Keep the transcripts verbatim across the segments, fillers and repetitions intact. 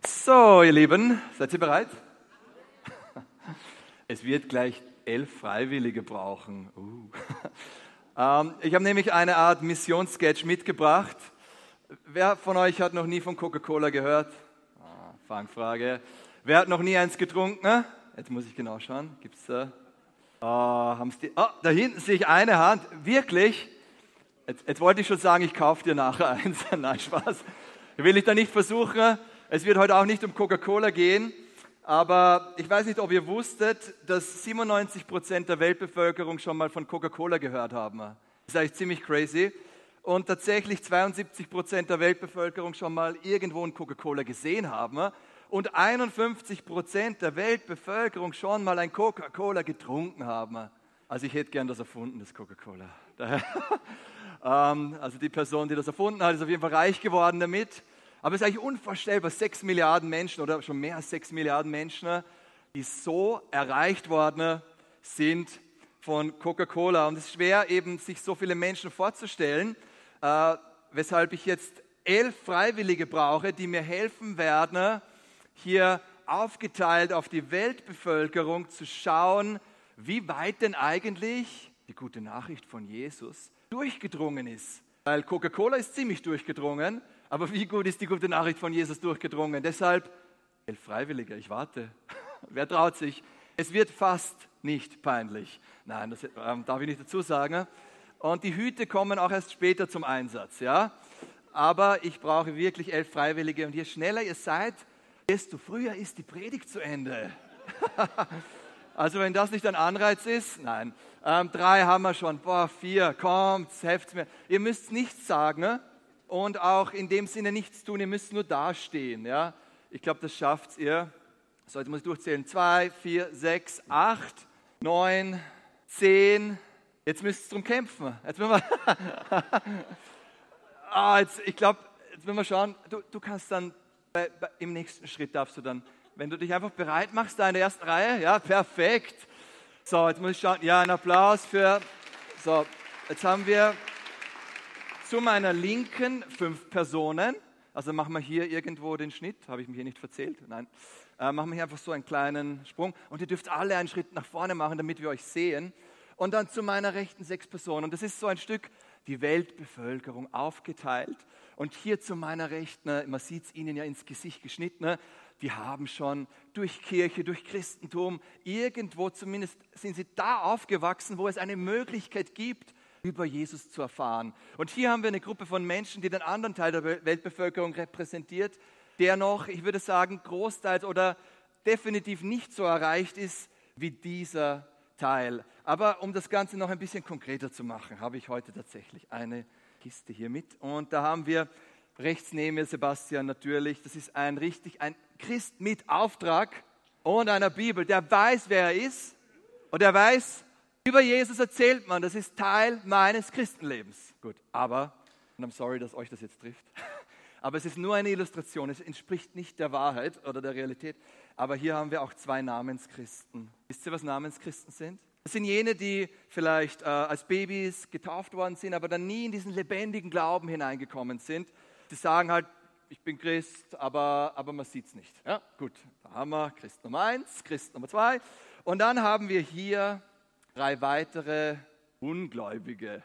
So, ihr Lieben, seid ihr bereit? Es wird gleich elf Freiwillige brauchen. Uh. ähm, ich habe nämlich eine Art Missionssketch mitgebracht. Wer von euch hat noch nie von Coca-Cola gehört? Ah, Fangfrage. Wer hat noch nie eins getrunken? Jetzt muss ich genau schauen. Gibt's da? Oh, haben's die? Oh, da hinten sehe ich eine Hand. Wirklich? Jetzt, jetzt wollte ich schon sagen, ich kaufe dir nachher eins. Nein, Spaß. Will ich da nicht versuchen. Es wird heute auch nicht um Coca-Cola gehen. Aber ich weiß nicht, ob ihr wusstet, dass siebenundneunzig Prozent der Weltbevölkerung schon mal von Coca-Cola gehört haben. Das ist eigentlich ziemlich crazy. Und tatsächlich zweiundsiebzig Prozent der Weltbevölkerung schon mal irgendwo ein Coca-Cola gesehen haben. Und einundfünfzig Prozent der Weltbevölkerung schon mal ein Coca-Cola getrunken haben. Also ich hätte gern das erfunden, das Coca-Cola. ähm, also die Person, die das erfunden hat, ist auf jeden Fall reich geworden damit. Aber es ist eigentlich unvorstellbar, sechs Milliarden Menschen oder schon mehr als sechs Milliarden Menschen, die so erreicht worden sind von Coca-Cola. Und es ist schwer, eben sich so viele Menschen vorzustellen, äh, weshalb ich jetzt elf Freiwillige brauche, die mir helfen werden, hier aufgeteilt auf die Weltbevölkerung zu schauen, wie weit denn eigentlich die gute Nachricht von Jesus durchgedrungen ist. Weil Coca-Cola ist ziemlich durchgedrungen, aber wie gut ist die gute Nachricht von Jesus durchgedrungen? Deshalb elf Freiwillige, ich warte. Wer traut sich? Es wird fast nicht peinlich. Nein, das ähm, darf ich nicht dazu sagen. Und die Hüte kommen auch erst später zum Einsatz. Ja? Aber ich brauche wirklich elf Freiwillige. Und je schneller ihr seid, desto früher ist die Predigt zu Ende. Also wenn das nicht ein Anreiz ist, nein. Ähm, drei haben wir schon, boah, vier, kommt, helft's mir. Ihr müsst nichts sagen, ne? Und auch in dem Sinne nichts tun, ihr müsst nur dastehen. Ja? Ich glaube, das schafft ihr. So, jetzt muss ich durchzählen. Zwei, vier, sechs, acht, neun, zehn. Jetzt müsst ihr drum kämpfen. Jetzt müssen wir ah, jetzt, ich glaube, jetzt müssen wir schauen. Du, du kannst dann, bei, bei, im nächsten Schritt darfst du dann, wenn du dich einfach bereit machst, da in der ersten Reihe, ja, perfekt. So, jetzt muss ich schauen. Ja, ein Applaus für, so, jetzt haben wir zu meiner Linken fünf Personen. Also machen wir hier irgendwo den Schnitt. Habe ich mich hier nicht verzählt? Nein. Äh, machen wir hier einfach so einen kleinen Sprung. Und ihr dürft alle einen Schritt nach vorne machen, damit wir euch sehen. Und dann zu meiner Rechten sechs Personen. Und das ist so ein Stück die Weltbevölkerung aufgeteilt. Und hier zu meiner Rechten, man sieht es ihnen ja ins Gesicht geschnitten, die haben schon durch Kirche, durch Christentum, irgendwo zumindest sind sie da aufgewachsen, wo es eine Möglichkeit gibt, über Jesus zu erfahren. Und hier haben wir eine Gruppe von Menschen, die den anderen Teil der Weltbevölkerung repräsentiert, der noch, ich würde sagen, großteils oder definitiv nicht so erreicht ist wie dieser Teil. Aber um das Ganze noch ein bisschen konkreter zu machen, habe ich heute tatsächlich eine Kiste hier mit. Und da haben wir rechts neben mir Sebastian natürlich. Das ist ein richtig ein Christ mit Auftrag und einer Bibel. Der weiß, wer er ist und der weiß, über Jesus erzählt man, das ist Teil meines Christenlebens. Gut, aber, und I'm sorry, dass euch das jetzt trifft, aber es ist nur eine Illustration, es entspricht nicht der Wahrheit oder der Realität. Aber hier haben wir auch zwei Namenschristen. Wisst ihr, was Namenschristen sind? Das sind jene, die vielleicht äh, als Babys getauft worden sind, aber dann nie in diesen lebendigen Glauben hineingekommen sind. Sie sagen halt, ich bin Christ, aber, aber man sieht es nicht. Ja, gut, da haben wir Christ Nummer eins, Christ Nummer zwei. Und dann haben wir hier drei weitere Ungläubige.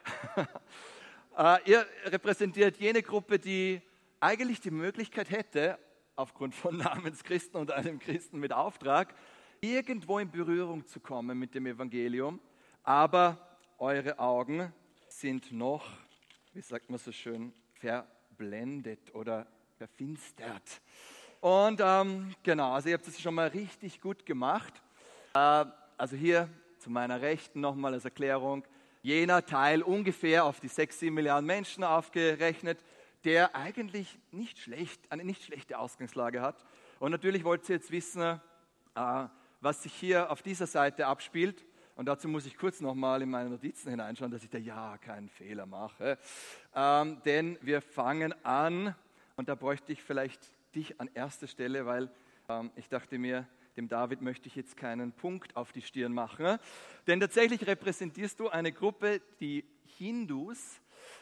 äh, ihr repräsentiert jene Gruppe, die eigentlich die Möglichkeit hätte, aufgrund von Namenschristen und einem Christen mit Auftrag, irgendwo in Berührung zu kommen mit dem Evangelium. Aber eure Augen sind noch, wie sagt man so schön, verblendet oder verfinstert. Und ähm, genau, also ihr habt das schon mal richtig gut gemacht. Äh, also hier zu meiner Rechten nochmal als Erklärung, jener Teil ungefähr auf die sechs, sieben Milliarden Menschen aufgerechnet, der eigentlich nicht schlecht, eine nicht schlechte Ausgangslage hat. Und natürlich wollt ihr jetzt wissen, äh, was sich hier auf dieser Seite abspielt. Und dazu muss ich kurz nochmal in meine Notizen hineinschauen, dass ich da ja keinen Fehler mache. Ähm, denn wir fangen an, und da bräuchte ich vielleicht dich an erster Stelle, weil ähm, ich dachte mir, dem David möchte ich jetzt keinen Punkt auf die Stirn machen. Denn tatsächlich repräsentierst du eine Gruppe, die Hindus,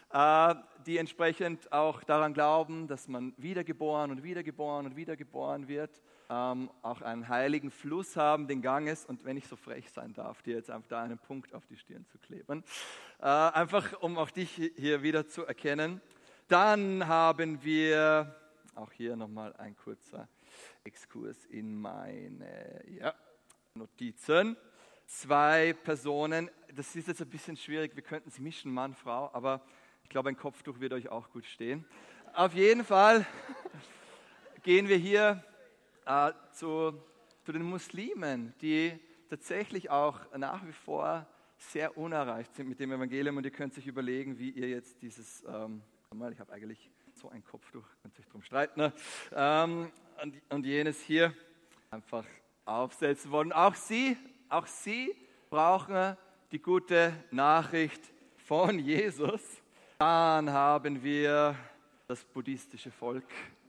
äh, die entsprechend auch daran glauben, dass man wiedergeboren und wiedergeboren und wiedergeboren wird, ähm, auch einen heiligen Fluss haben, den Ganges. Und wenn ich so frech sein darf, dir jetzt einfach da einen Punkt auf die Stirn zu kleben, äh, einfach um auch dich hier wieder zu erkennen. Dann haben wir, auch hier nochmal ein kurzer Exkurs in meine ja, Notizen. Zwei Personen, das ist jetzt ein bisschen schwierig, wir könnten es mischen, Mann, Frau, aber ich glaube, ein Kopftuch wird euch auch gut stehen. Auf jeden Fall gehen wir hier äh, zu, zu den Muslimen, die tatsächlich auch nach wie vor sehr unerreicht sind mit dem Evangelium. Und ihr könnt sich überlegen, wie ihr jetzt dieses, ähm, ich habe eigentlich so ein Kopftuch, könnt euch drum streiten, ne? ähm, und, und jenes hier einfach aufsetzen wollen. Auch sie, auch sie brauchen die gute Nachricht von Jesus. Dann haben wir das buddhistische Volk.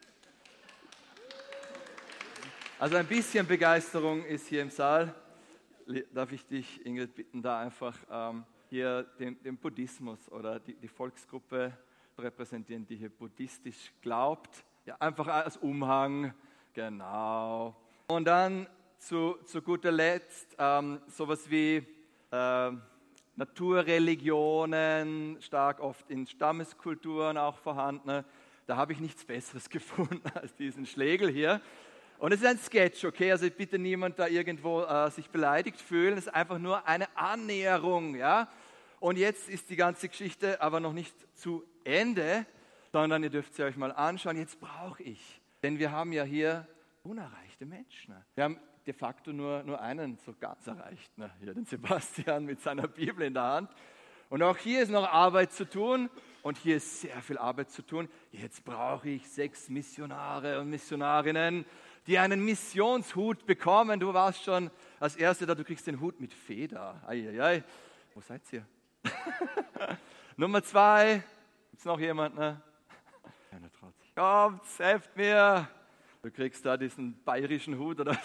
Also ein bisschen Begeisterung ist hier im Saal. Darf ich dich, Ingrid, bitten, da einfach ähm, hier den, den Buddhismus oder die, die Volksgruppe zu repräsentieren, die hier buddhistisch glaubt. Ja, einfach als Umhang, genau. Und dann zu, zu guter Letzt ähm, sowas wie äh, Naturreligionen, stark oft in Stammeskulturen auch vorhanden. Da habe ich nichts Besseres gefunden als diesen Schlegel hier. Und es ist ein Sketch, okay? Also bitte niemand da irgendwo äh, sich beleidigt fühlen. Es ist einfach nur eine Annäherung, ja? Und jetzt ist die ganze Geschichte aber noch nicht zu Ende, sondern ihr dürft sie euch mal anschauen. Jetzt brauche ich, denn wir haben ja hier unerreichte Menschen. Wir haben de facto nur, nur einen so ganz erreicht, ne? Hier den Sebastian mit seiner Bibel in der Hand. Und auch hier ist noch Arbeit zu tun und hier ist sehr viel Arbeit zu tun. Jetzt brauche ich sechs Missionare und Missionarinnen, die einen Missionshut bekommen. Du warst schon als Erste da, du kriegst den Hut mit Feder. Eieiei. Wo seid ihr? Nummer zwei, gibt es noch jemand? Ne? Keiner traut sich. Kommt, helft mir. Du kriegst da diesen bayerischen Hut oder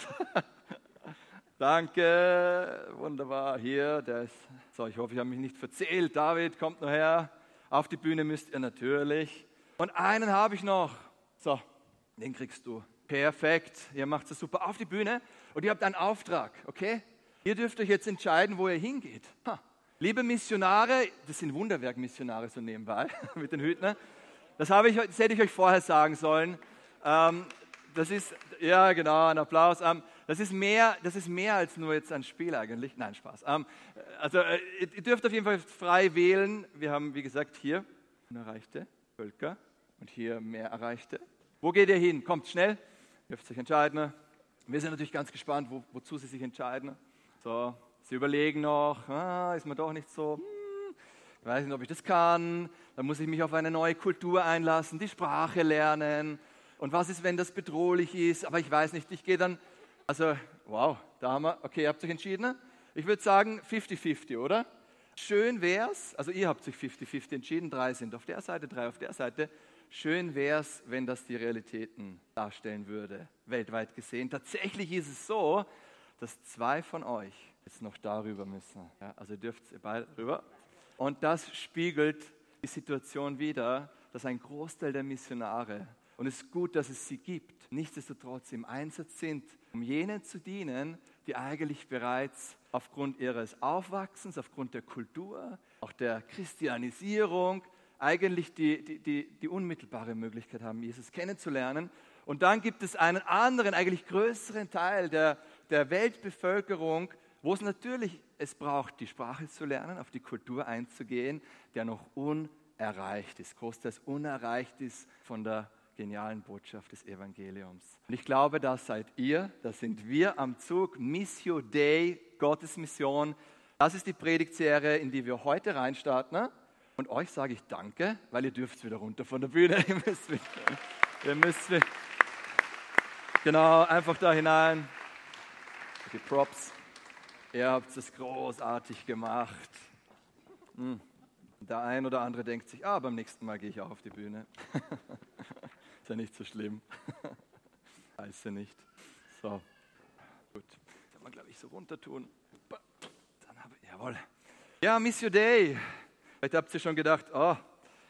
Danke, wunderbar. Hier, der ist. So, ich hoffe, ich habe mich nicht verzählt. David, kommt noch her. Auf die Bühne müsst ihr natürlich. Und einen habe ich noch. So, den kriegst du. Perfekt, ihr macht es super. Auf die Bühne und ihr habt einen Auftrag, okay? Ihr dürft euch jetzt entscheiden, wo ihr hingeht. Ha. Liebe Missionare, das sind Wunderwerk-Missionare so nebenbei mit den Hüten. Das, habe ich, das hätte ich euch vorher sagen sollen. Ähm, das ist, ja genau, ein Applaus. Ähm, das, ist mehr, das ist mehr als nur jetzt ein Spiel eigentlich. Nein, Spaß. Ähm, also äh, ihr dürft auf jeden Fall frei wählen. Wir haben, wie gesagt, hier unerreichte Völker und hier mehr Erreichte. Wo geht ihr hin? Kommt schnell. Ihr dürft euch entscheiden. Wir sind natürlich ganz gespannt, wo, wozu sie sich entscheiden. So, sie überlegen noch, ah, ist man doch nicht so, hm, ich weiß nicht, ob ich das kann. Dann muss ich mich auf eine neue Kultur einlassen, die Sprache lernen. Und was ist, wenn das bedrohlich ist? Aber ich weiß nicht, ich gehe dann, also, wow, da haben wir, okay, ihr habt euch entschieden. Ich würde sagen fünfzig fünfzig, oder? Schön wär's, also ihr habt euch fünfzig fünfzig entschieden, drei sind auf der Seite, drei auf der Seite. Schön wäre es, wenn das die Realitäten darstellen würde, weltweit gesehen. Tatsächlich ist es so, dass zwei von euch jetzt noch darüber müssen. Ja, also ihr dürft ihr beide rüber. Und das spiegelt die Situation wider, dass ein Großteil der Missionare, und es ist gut, dass es sie gibt, nichtsdestotrotz im Einsatz sind, um jenen zu dienen, die eigentlich bereits aufgrund ihres Aufwachsens, aufgrund der Kultur, auch der Christianisierung, eigentlich die, die, die, die unmittelbare Möglichkeit haben, Jesus kennenzulernen. Und dann gibt es einen anderen, eigentlich größeren Teil der, der Weltbevölkerung, wo es natürlich es braucht, die Sprache zu lernen, auf die Kultur einzugehen, der noch unerreicht ist, großteils unerreicht ist von der genialen Botschaft des Evangeliums. Und ich glaube, das seid ihr, das sind wir am Zug. Missio Dei, Gottes Mission. Das ist die Predigtserie, in die wir heute reinstarten. Und euch sage ich Danke, weil ihr dürft wieder runter von der Bühne. Ihr müsst wieder, ihr müsst wieder, genau, einfach da hinein. Die Props. Ihr habt es großartig gemacht. Hm. Der ein oder andere denkt sich, ah, beim nächsten Mal gehe ich auch auf die Bühne. Ist ja nicht so schlimm. Weiß ja nicht. So, gut. Kann man, glaube ich, so runter tun. Dann habe ich, jawohl. Ja, Missio Dei. Vielleicht habt ihr schon gedacht, oh,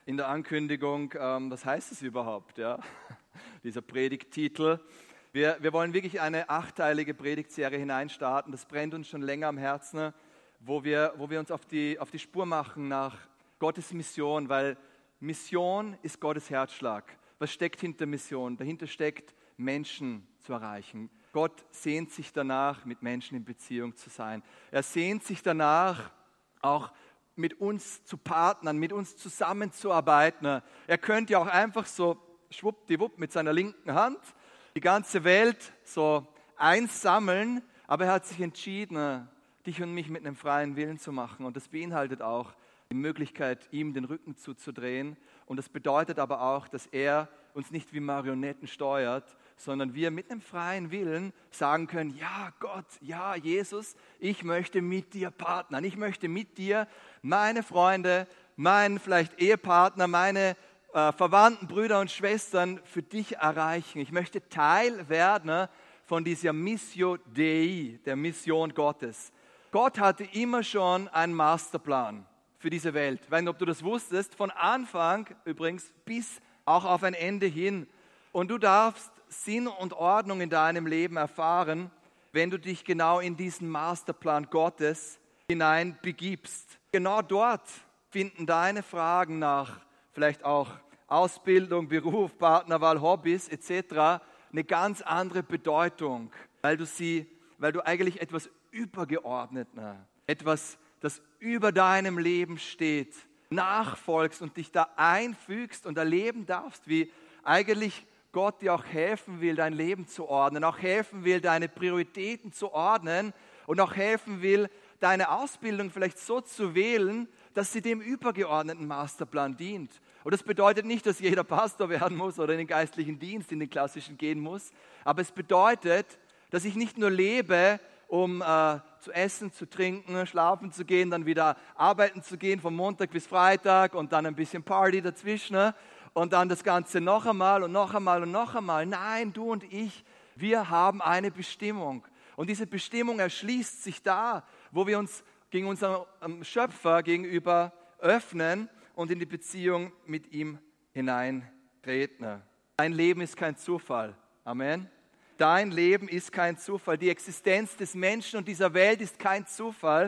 in der Ankündigung, ähm, was heißt es überhaupt, ja? Dieser Predigttitel. Wir, wir wollen wirklich eine achtteilige Predigtserie hineinstarten. Das brennt uns schon länger am Herzen, wo wir, wo wir uns auf die, auf die Spur machen nach Gottes Mission, weil Mission ist Gottes Herzschlag. Was steckt hinter Mission? Dahinter steckt, Menschen zu erreichen. Gott sehnt sich danach, mit Menschen in Beziehung zu sein. Er sehnt sich danach, auch mit uns zu partnern, mit uns zusammenzuarbeiten. Er könnte ja auch einfach so schwuppdiwupp mit seiner linken Hand die ganze Welt so einsammeln, aber er hat sich entschieden, dich und mich mit einem freien Willen zu machen. Und das beinhaltet auch die Möglichkeit, ihm den Rücken zuzudrehen. Und das bedeutet aber auch, dass er uns nicht wie Marionetten steuert, sondern wir mit einem freien Willen sagen können, ja Gott, ja Jesus, ich möchte mit dir partnern. Ich möchte mit dir meine Freunde, meinen vielleicht Ehepartner, meine äh, Verwandten, Brüder und Schwestern für dich erreichen. Ich möchte Teil werden von dieser Missio Dei, der Mission Gottes. Gott hatte immer schon einen Masterplan für diese Welt. Ich weiß nicht, ob du das wusstest, von Anfang übrigens bis auch auf ein Ende hin. Und du darfst Sinn und Ordnung in deinem Leben erfahren, wenn du dich genau in diesen Masterplan Gottes hinein begibst. Genau dort finden deine Fragen nach vielleicht auch Ausbildung, Beruf, Partnerwahl, Hobbys et cetera eine ganz andere Bedeutung, weil du sie, weil du eigentlich etwas Übergeordnetes, etwas, das über deinem Leben steht, nachfolgst und dich da einfügst und erleben darfst, wie eigentlich Gott dir auch helfen will, dein Leben zu ordnen, auch helfen will, deine Prioritäten zu ordnen und auch helfen will, deine Ausbildung vielleicht so zu wählen, dass sie dem übergeordneten Masterplan dient. Und das bedeutet nicht, dass jeder Pastor werden muss oder in den geistlichen Dienst, in den klassischen gehen muss, aber es bedeutet, dass ich nicht nur lebe, um äh, zu essen, zu trinken, schlafen zu gehen, dann wieder arbeiten zu gehen von Montag bis Freitag und dann ein bisschen Party dazwischen, ne? Und dann das Ganze noch einmal und noch einmal und noch einmal. Nein, du und ich, wir haben eine Bestimmung. Und diese Bestimmung erschließt sich da, wo wir uns gegen unseren Schöpfer gegenüber öffnen und in die Beziehung mit ihm hineintreten. Dein Leben ist kein Zufall. Amen. Dein Leben ist kein Zufall. Die Existenz des Menschen und dieser Welt ist kein Zufall.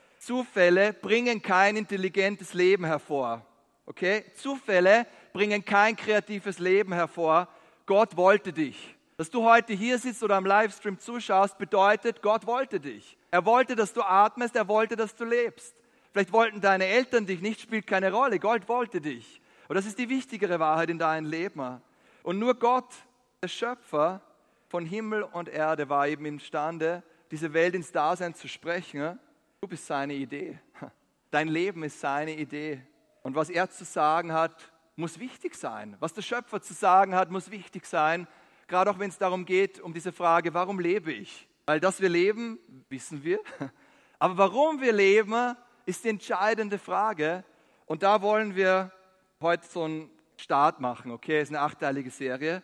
Zufälle bringen kein intelligentes Leben hervor. Okay? Zufälle bringen kein kreatives Leben hervor. Gott wollte dich. Dass du heute hier sitzt oder am Livestream zuschaust, bedeutet, Gott wollte dich. Er wollte, dass du atmest, er wollte, dass du lebst. Vielleicht wollten deine Eltern dich nicht, spielt keine Rolle. Gott wollte dich. Und das ist die wichtigere Wahrheit in deinem Leben. Und nur Gott, der Schöpfer von Himmel und Erde, war eben imstande, diese Welt ins Dasein zu sprechen. Du bist seine Idee. Dein Leben ist seine Idee. Und was er zu sagen hat, muss wichtig sein. Was der Schöpfer zu sagen hat, muss wichtig sein. Gerade auch wenn es darum geht, um diese Frage, warum lebe ich? Weil dass wir leben, wissen wir. Aber warum wir leben, ist die entscheidende Frage. Und da wollen wir heute so einen Start machen. Okay, es ist eine achtteilige Serie.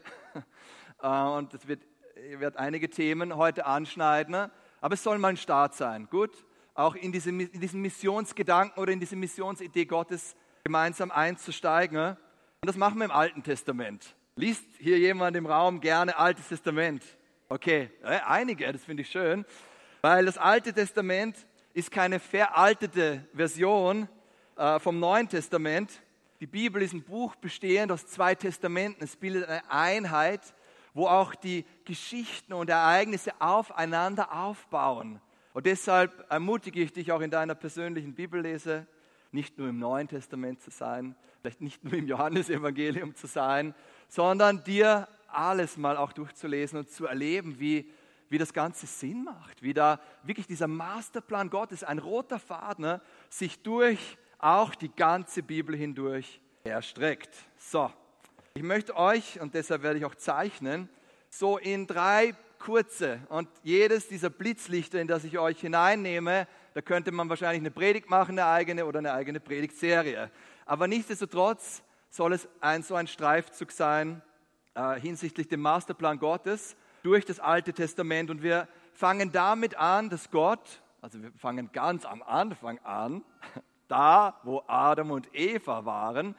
Und es wird, wird einige Themen heute anschneiden. Aber es soll mal ein Start sein. Gut? Auch in, diese, in diesen Missionsgedanken oder in diese Missionsidee Gottes gemeinsam einzusteigen. Und das machen wir im Alten Testament. Liest hier jemand im Raum gerne Altes Testament? Okay, einige, das finde ich schön. Weil das Alte Testament ist keine veraltete Version äh, vom Neuen Testament. Die Bibel ist ein Buch bestehend aus zwei Testamenten. Es bildet eine Einheit, wo auch die Geschichten und Ereignisse aufeinander aufbauen. Und deshalb ermutige ich dich auch in deiner persönlichen Bibellese, nicht nur im Neuen Testament zu sein, vielleicht nicht nur im Johannesevangelium zu sein, sondern dir alles mal auch durchzulesen und zu erleben, wie, wie das Ganze Sinn macht, wie da wirklich dieser Masterplan Gottes, ein roter Faden, sich durch auch die ganze Bibel hindurch erstreckt. So, ich möchte euch, und deshalb werde ich auch zeichnen, so in drei kurze, und jedes dieser Blitzlichter, in das ich euch hineinnehme, da könnte man wahrscheinlich eine Predigt machen, eine eigene oder eine eigene Predigtserie. Aber nichtsdestotrotz soll es ein, so ein Streifzug sein äh, hinsichtlich dem Masterplan Gottes durch das Alte Testament. Und wir fangen damit an, dass Gott, also wir fangen ganz am Anfang an, da wo Adam und Eva waren,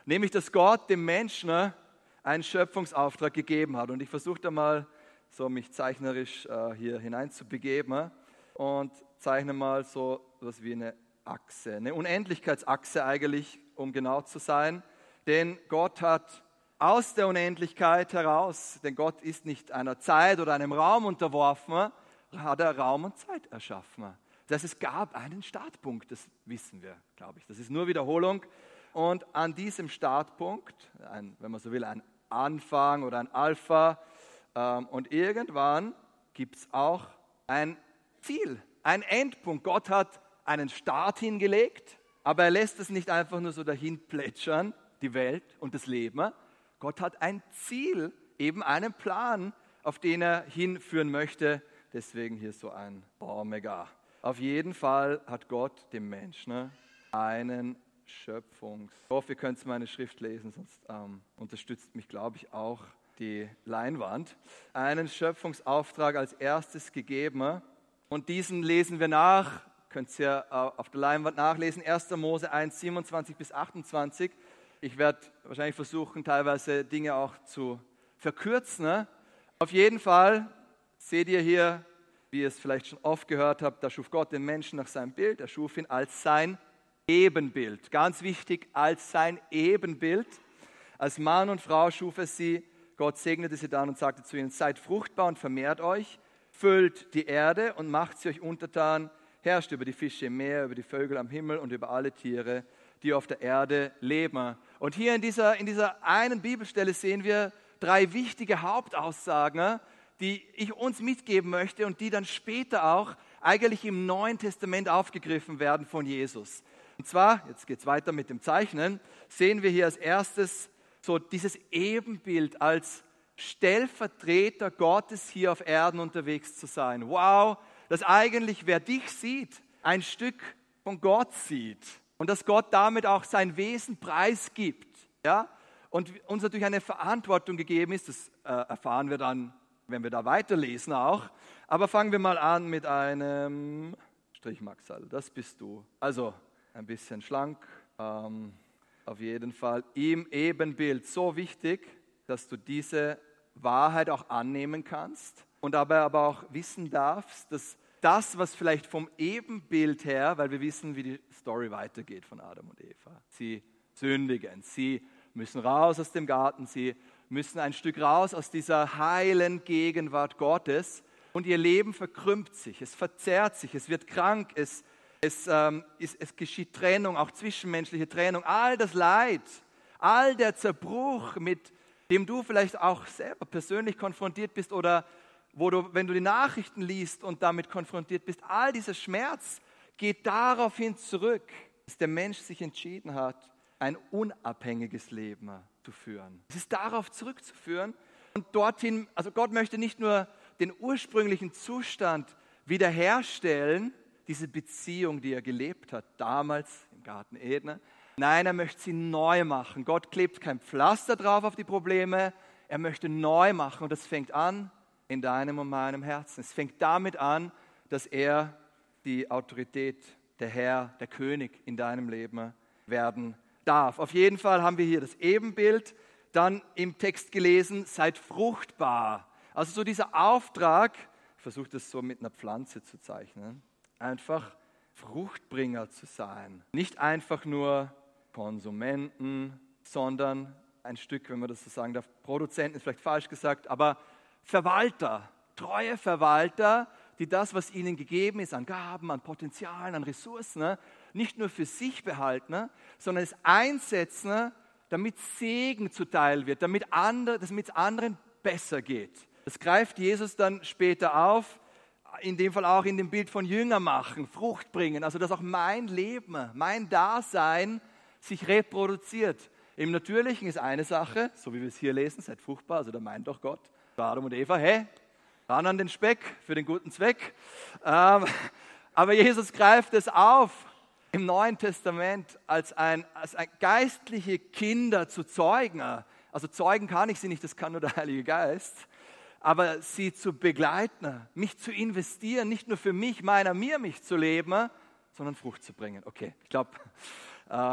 Nämlich, dass Gott dem Menschen ne, einen Schöpfungsauftrag gegeben hat. Und ich versuche da mal, so mich zeichnerisch äh, hier hineinzubegeben ne, und zeichne mal so etwas wie eine Achse, eine Unendlichkeitsachse eigentlich, um genau zu sein. Denn Gott hat aus der Unendlichkeit heraus, denn Gott ist nicht einer Zeit oder einem Raum unterworfen, hat er Raum und Zeit erschaffen. Das heißt, es gab einen Startpunkt, das wissen wir, glaube ich. Das ist nur Wiederholung. Und an diesem Startpunkt, ein, wenn man so will, ein Anfang oder ein Alpha, ähm, und irgendwann gibt es auch ein Ziel, ein Endpunkt. Gott hat einen Start hingelegt, aber er lässt es nicht einfach nur so dahin plätschern, die Welt und das Leben. Gott hat ein Ziel, eben einen Plan, auf den er hinführen möchte. Deswegen hier so ein Omega. Auf jeden Fall hat Gott dem Menschen einen Schöpfungs... Ich hoffe, ihr könnt meine Schrift lesen, sonst ähm, unterstützt mich, glaube ich, auch die Leinwand. Einen Schöpfungsauftrag als erstes gegeben. Und diesen lesen wir nach, könnt ihr auf der Leinwand nachlesen, erster Mose eins, siebenundzwanzig bis achtundzwanzig. Ich werde wahrscheinlich versuchen, teilweise Dinge auch zu verkürzen. Ne? Auf jeden Fall seht ihr hier, wie ihr es vielleicht schon oft gehört habt, da schuf Gott den Menschen nach seinem Bild. Er schuf ihn als sein Ebenbild. Ganz wichtig, als sein Ebenbild. Als Mann und Frau schuf er sie. Gott segnete sie dann und sagte zu ihnen, seid fruchtbar und vermehrt euch, füllt die Erde und macht sie euch untertan, herrscht über die Fische im Meer, über die Vögel am Himmel und über alle Tiere, die auf der Erde leben. Und hier in dieser, in dieser einen Bibelstelle sehen wir drei wichtige Hauptaussagen, die ich uns mitgeben möchte und die dann später auch eigentlich im Neuen Testament aufgegriffen werden von Jesus. Und zwar, jetzt geht es weiter mit dem Zeichnen, sehen wir hier als erstes so dieses Ebenbild als Stellvertreter Gottes hier auf Erden unterwegs zu sein. Wow, dass eigentlich wer dich sieht, ein Stück von Gott sieht. Und dass Gott damit auch sein Wesen preisgibt. Ja? Und uns natürlich eine Verantwortung gegeben ist, das äh, erfahren wir dann, wenn wir da weiterlesen auch. Aber fangen wir mal an mit einem Strichmaxal, das bist du. Also ein bisschen schlank, ähm, auf jeden Fall im Ebenbild. So wichtig, dass du diese Wahrheit auch annehmen kannst und dabei aber auch wissen darfst, dass das, was vielleicht vom Ebenbild her, weil wir wissen, wie die Story weitergeht von Adam und Eva. Sie sündigen, sie müssen raus aus dem Garten, sie müssen ein Stück raus aus dieser heilen Gegenwart Gottes und ihr Leben verkrümmt sich, es verzerrt sich, es wird krank, es, es, ähm, es, es geschieht Trennung, auch zwischenmenschliche Trennung, all das Leid, all der Zerbruch, mit dem du vielleicht auch selber persönlich konfrontiert bist oder wo du, wenn du die Nachrichten liest und damit konfrontiert bist, all dieser Schmerz geht daraufhin zurück, dass der Mensch sich entschieden hat, ein unabhängiges Leben zu führen. Es ist darauf zurückzuführen und dorthin, also Gott möchte nicht nur den ursprünglichen Zustand wiederherstellen, diese Beziehung, die er gelebt hat, damals im Garten Eden. Nein, er möchte sie neu machen. Gott klebt kein Pflaster drauf auf die Probleme, er möchte neu machen und das fängt an in deinem und meinem Herzen. Es fängt damit an, dass er die Autorität, der Herr, der König in deinem Leben werden darf. Auf jeden Fall haben wir hier das Ebenbild, dann im Text gelesen, seid fruchtbar. Also so dieser Auftrag, ich versuche das so mit einer Pflanze zu zeichnen, einfach Fruchtbringer zu sein. Nicht einfach nur Konsumenten, sondern ein Stück, wenn man das so sagen darf, Produzenten ist vielleicht falsch gesagt, aber Verwalter, treue Verwalter, die das, was ihnen gegeben ist, an Gaben, an Potenzialen, an Ressourcen, nicht nur für sich behalten, sondern es einsetzen, damit Segen zuteil wird, damit andere, damit es anderen besser geht. Das greift Jesus dann später auf, in dem Fall auch in dem Bild von Jünger machen, Frucht bringen, also dass auch mein Leben, mein Dasein sich reproduziert. Im Natürlichen ist eine Sache, so wie wir es hier lesen, seid fruchtbar, also da meint doch Gott, Adam und Eva, hey, ran an den Speck für den guten Zweck. Ähm, aber Jesus greift es auf im Neuen Testament als ein, als ein geistliche Kinder zu zeugen. Also zeugen kann ich sie nicht, das kann nur der Heilige Geist. Aber sie zu begleiten, mich zu investieren, nicht nur für mich, meiner, mir, mich zu leben, sondern Frucht zu bringen. Okay, ich glaube, ähm,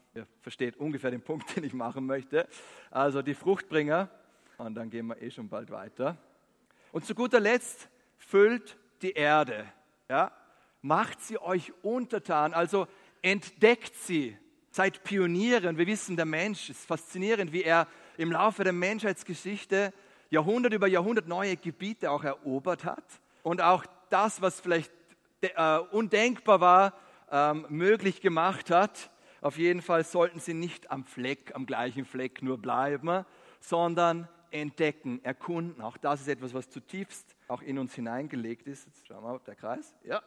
ihr versteht ungefähr den Punkt, den ich machen möchte. Also die Fruchtbringer. Und dann gehen wir eh schon bald weiter. Und zu guter Letzt, füllt die Erde. Ja? Macht sie euch untertan, also entdeckt sie. Seid Pioniere. Und wir wissen, der Mensch ist faszinierend, wie er im Laufe der Menschheitsgeschichte Jahrhundert über Jahrhundert neue Gebiete auch erobert hat. Und auch das, was vielleicht äh, undenkbar war, ähm, möglich gemacht hat. Auf jeden Fall sollten sie nicht am Fleck, am gleichen Fleck nur bleiben, sondern entdecken, erkunden. Auch das ist etwas, was zutiefst auch in uns hineingelegt ist. Jetzt schauen wir, ob der Kreis, ja,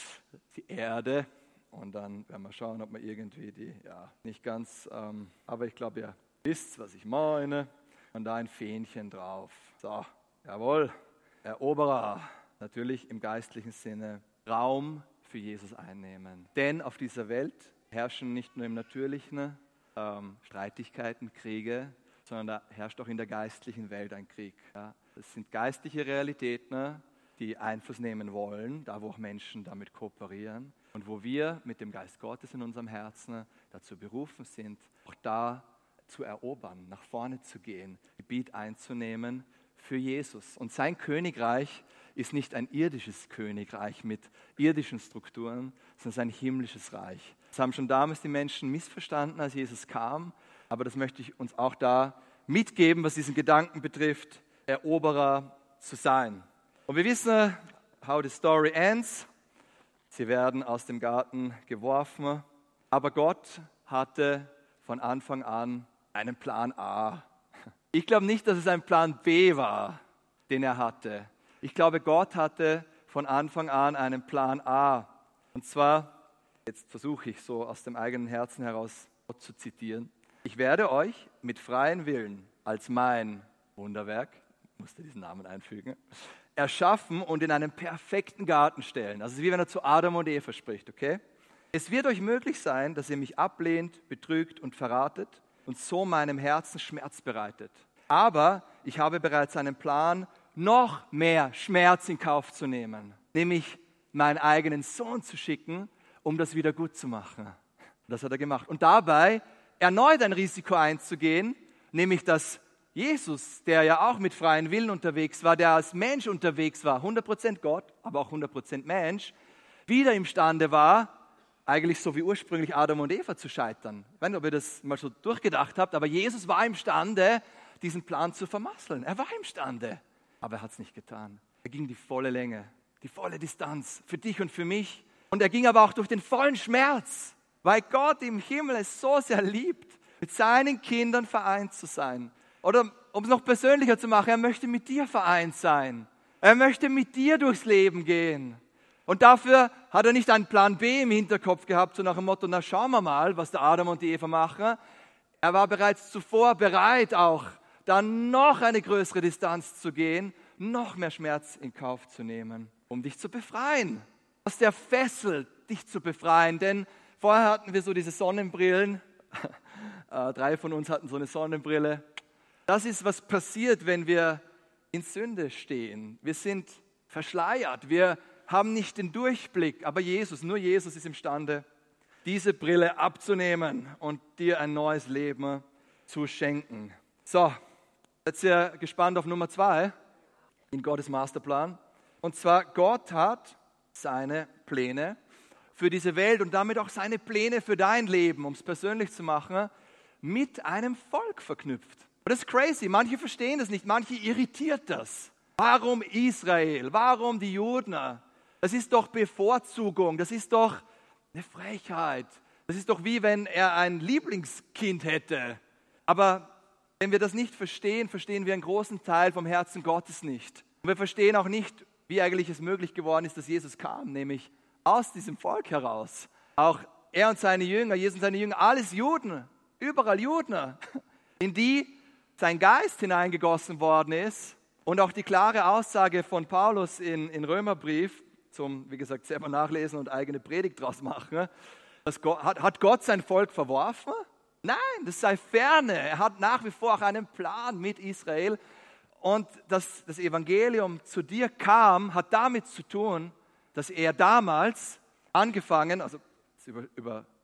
die Erde. Und dann werden wir schauen, ob wir irgendwie die, ja, nicht ganz, ähm, aber ich glaube, ihr wisst, was ich meine. Und da ein Fähnchen drauf. So, jawohl, Eroberer. Natürlich im geistlichen Sinne Raum für Jesus einnehmen. Denn auf dieser Welt herrschen nicht nur im Natürlichen ähm, Streitigkeiten, Kriege, sondern da herrscht auch in der geistlichen Welt ein Krieg. Ja. Das sind geistliche Realitäten, die Einfluss nehmen wollen, da wo auch Menschen damit kooperieren und wo wir mit dem Geist Gottes in unserem Herzen dazu berufen sind, auch da zu erobern, nach vorne zu gehen, Gebiet einzunehmen für Jesus. Und sein Königreich ist nicht ein irdisches Königreich mit irdischen Strukturen, sondern sein himmlisches Reich. Das haben schon damals die Menschen missverstanden, als Jesus kam, aber das möchte ich uns auch da mitgeben, was diesen Gedanken betrifft, Eroberer zu sein. Und wir wissen, how the story ends. Sie werden aus dem Garten geworfen, aber Gott hatte von Anfang an einen Plan A. Ich glaube nicht, dass es ein Plan B war, den er hatte. Ich glaube, Gott hatte von Anfang an einen Plan A. Und zwar, jetzt versuche ich so aus dem eigenen Herzen heraus Gott zu zitieren. Ich werde euch mit freiem Willen als mein Wunderwerk, ich musste diesen Namen einfügen, erschaffen und in einen perfekten Garten stellen. Also es ist wie wenn er zu Adam und Eva spricht, okay? Es wird euch möglich sein, dass ihr mich ablehnt, betrügt und verratet und so meinem Herzen Schmerz bereitet. Aber ich habe bereits einen Plan, noch mehr Schmerz in Kauf zu nehmen, nämlich meinen eigenen Sohn zu schicken, um das wieder gut zu machen. Das hat er gemacht. Und dabei erneut ein Risiko einzugehen, nämlich dass Jesus, der ja auch mit freiem Willen unterwegs war, der als Mensch unterwegs war, hundert Prozent Gott, aber auch hundert Prozent Mensch, wieder imstande war, eigentlich so wie ursprünglich Adam und Eva zu scheitern. Ich weiß nicht, ob ihr das mal so durchgedacht habt, aber Jesus war imstande, diesen Plan zu vermasseln. Er war imstande, aber er hat es nicht getan. Er ging die volle Länge, die volle Distanz für dich und für mich. Und er ging aber auch durch den vollen Schmerz, weil Gott im Himmel es so sehr liebt, mit seinen Kindern vereint zu sein. Oder um es noch persönlicher zu machen, er möchte mit dir vereint sein. Er möchte mit dir durchs Leben gehen. Und dafür hat er nicht einen Plan B im Hinterkopf gehabt, so nach dem Motto, na schauen wir mal, was der Adam und die Eva machen. Er war bereits zuvor bereit, auch dann noch eine größere Distanz zu gehen, noch mehr Schmerz in Kauf zu nehmen, um dich zu befreien. Aus der Fessel, dich zu befreien. Denn vorher hatten wir so diese Sonnenbrillen. Drei von uns hatten so eine Sonnenbrille. Das ist, was passiert, wenn wir in Sünde stehen. Wir sind verschleiert, wir haben nicht den Durchblick, aber Jesus, nur Jesus ist imstande, diese Brille abzunehmen und dir ein neues Leben zu schenken. So, jetzt sind wir gespannt auf Nummer zwei in Gottes Masterplan. Und zwar, Gott hat seine Pläne für diese Welt und damit auch seine Pläne für dein Leben, um es persönlich zu machen, mit einem Volk verknüpft. Und das ist crazy, manche verstehen das nicht, manche irritiert das. Warum Israel? Warum die Juden? Das ist doch Bevorzugung, das ist doch eine Frechheit. Das ist doch wie wenn er ein Lieblingskind hätte. Aber wenn wir das nicht verstehen, verstehen wir einen großen Teil vom Herzen Gottes nicht. Und wir verstehen auch nicht, wie eigentlich es möglich geworden ist, dass Jesus kam, nämlich aus diesem Volk heraus. Auch er und seine Jünger, Jesus und seine Jünger, alles Juden, überall Juden, in die sein Geist hineingegossen worden ist. Und auch die klare Aussage von Paulus in, in Römerbrief, zum, wie gesagt, selber nachlesen und eigene Predigt draus machen, dass Gott, hat, hat Gott sein Volk verworfen? Nein, das sei ferne. Er hat nach wie vor auch einen Plan mit Israel. Und dass das Evangelium zu dir kam, hat damit zu tun, dass er damals angefangen, also das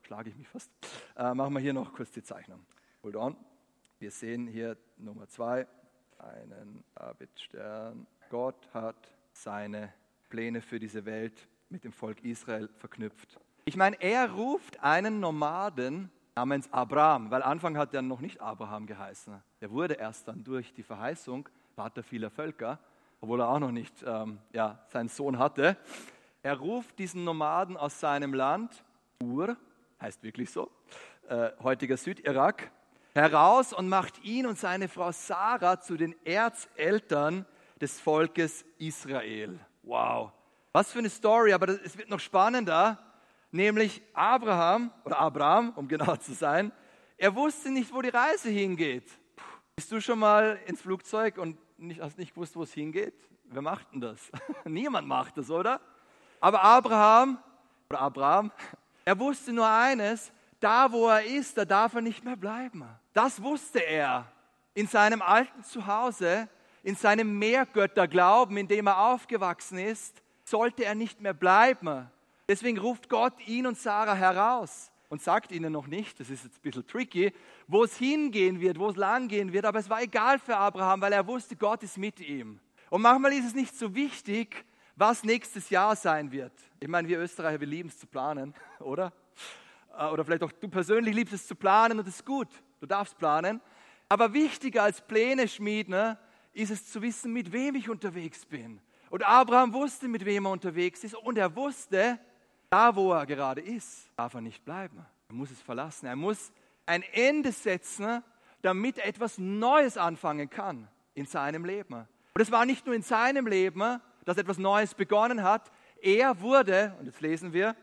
schlage ich mich fast. Äh, machen wir hier noch kurz die Zeichnung. Hold on. Wir sehen hier Nummer zwei, einen Davidstern. Gott hat seine Pläne für diese Welt mit dem Volk Israel verknüpft. Ich meine, er ruft einen Nomaden namens Abraham, weil Anfang hat er noch nicht Abraham geheißen. Er wurde erst dann durch die Verheißung Vater vieler Völker, obwohl er auch noch nicht ähm, ja, seinen Sohn hatte. Er ruft diesen Nomaden aus seinem Land, Ur, heißt wirklich so, äh, heutiger Südirak, heraus und macht ihn und seine Frau Sarah zu den Erzeltern des Volkes Israel. Wow, was für eine Story, aber das, es wird noch spannender, nämlich Abraham, oder Abraham, um genau zu sein, er wusste nicht, wo die Reise hingeht. Puh, bist du schon mal ins Flugzeug und nicht, hast nicht gewusst, wo es hingeht? Wer macht denn das? Niemand macht das, oder? Aber Abraham, oder Abraham, er wusste nur eines, da wo er ist, da darf er nicht mehr bleiben. Das wusste er in seinem alten Zuhause, in seinem Mehrgötterglauben, in dem er aufgewachsen ist, sollte er nicht mehr bleiben. Deswegen ruft Gott ihn und Sarah heraus und sagt ihnen noch nicht, das ist jetzt ein bisschen tricky, wo es hingehen wird, wo es lang gehen wird, aber es war egal für Abraham, weil er wusste, Gott ist mit ihm. Und manchmal ist es nicht so wichtig, was nächstes Jahr sein wird. Ich meine, wir Österreicher, wir lieben es zu planen, oder? Oder vielleicht auch du persönlich liebst es zu planen und das ist gut, du darfst planen. Aber wichtiger als Pläne schmieden, ist es zu wissen, mit wem ich unterwegs bin. Und Abraham wusste, mit wem er unterwegs ist und er wusste, da wo er gerade ist, darf er nicht bleiben. Er muss es verlassen. Er muss ein Ende setzen, damit er etwas Neues anfangen kann in seinem Leben. Und es war nicht nur in seinem Leben, dass etwas Neues begonnen hat. Er wurde, und jetzt lesen wir,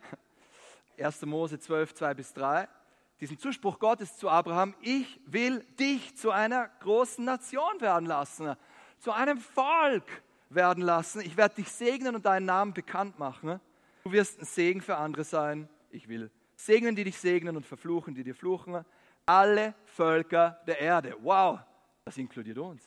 erster Mose zwölf, zwei bis drei, diesen Zuspruch Gottes zu Abraham, ich will dich zu einer großen Nation werden lassen, zu einem Volk werden lassen. Ich werde dich segnen und deinen Namen bekannt machen. Du wirst ein Segen für andere sein. Ich will segnen, die dich segnen und verfluchen, die dir fluchen. Alle Völker der Erde. Wow, das inkludiert uns.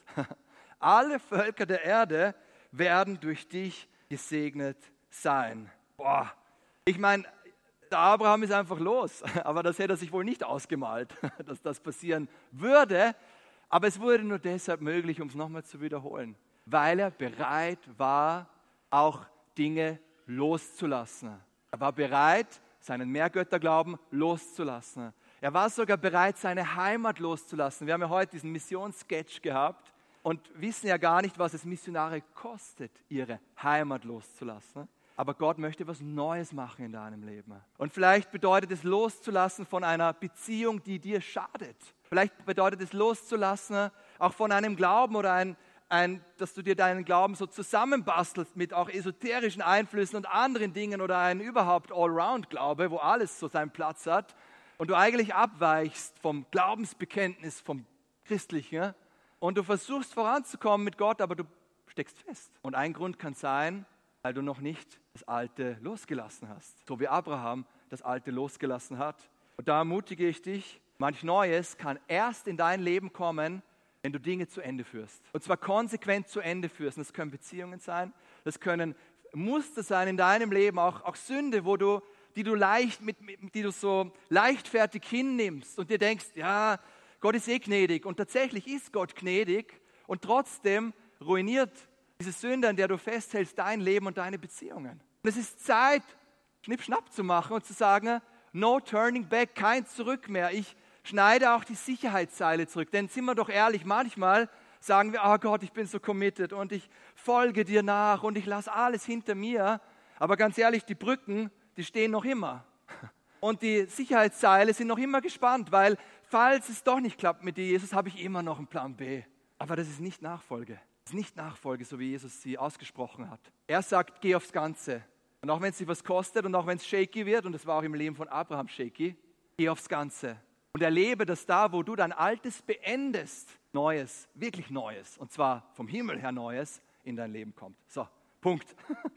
Alle Völker der Erde werden durch dich gesegnet sein. Boah, ich meine, der Abraham ist einfach los, aber das hätte er sich wohl nicht ausgemalt, dass das passieren würde. Aber es wurde nur deshalb möglich, um es nochmal zu wiederholen, weil er bereit war, auch Dinge loszulassen. Er war bereit, seinen Mehrgötterglauben loszulassen. Er war sogar bereit, seine Heimat loszulassen. Wir haben ja heute diesen Missionssketch gehabt und wissen ja gar nicht, was es Missionare kostet, ihre Heimat loszulassen. Aber Gott möchte was Neues machen in deinem Leben. Und vielleicht bedeutet es loszulassen von einer Beziehung, die dir schadet. Vielleicht bedeutet es loszulassen auch von einem Glauben oder ein, ein, dass du dir deinen Glauben so zusammenbastelst mit auch esoterischen Einflüssen und anderen Dingen oder ein überhaupt Allround-Glaube, wo alles so seinen Platz hat und du eigentlich abweichst vom Glaubensbekenntnis, vom Christlichen und du versuchst voranzukommen mit Gott, aber du steckst fest. Und ein Grund kann sein, weil du noch nicht das Alte losgelassen hast. So wie Abraham das Alte losgelassen hat. Und da ermutige ich dich, manch Neues kann erst in dein Leben kommen, wenn du Dinge zu Ende führst. Und zwar konsequent zu Ende führst. Und das können Beziehungen sein, das können Muster sein in deinem Leben, auch, auch Sünde, wo du, die, du leicht mit, mit, die du so leichtfertig hinnimmst und dir denkst, ja, Gott ist eh gnädig. Und tatsächlich ist Gott gnädig und trotzdem ruiniert diese Sünde, an der du festhältst, dein Leben und deine Beziehungen. Und es ist Zeit, Schnipp-Schnapp zu machen und zu sagen, no turning back, kein Zurück mehr. Ich schneide auch die Sicherheitsseile zurück. Denn sind wir doch ehrlich, manchmal sagen wir, oh Gott, ich bin so committed und ich folge dir nach und ich lasse alles hinter mir. Aber ganz ehrlich, die Brücken, die stehen noch immer. Und die Sicherheitsseile sind noch immer gespannt, weil falls es doch nicht klappt mit dir, Jesus, habe ich immer noch einen Plan B. Aber das ist nicht Nachfolge. Das ist nicht Nachfolge, so wie Jesus sie ausgesprochen hat. Er sagt, geh aufs Ganze. Und auch wenn es dir was kostet und auch wenn es shaky wird, und das war auch im Leben von Abraham shaky, geh aufs Ganze. Und erlebe, dass da, wo du dein Altes beendest, Neues, wirklich Neues, und zwar vom Himmel her Neues, in dein Leben kommt. So, Punkt.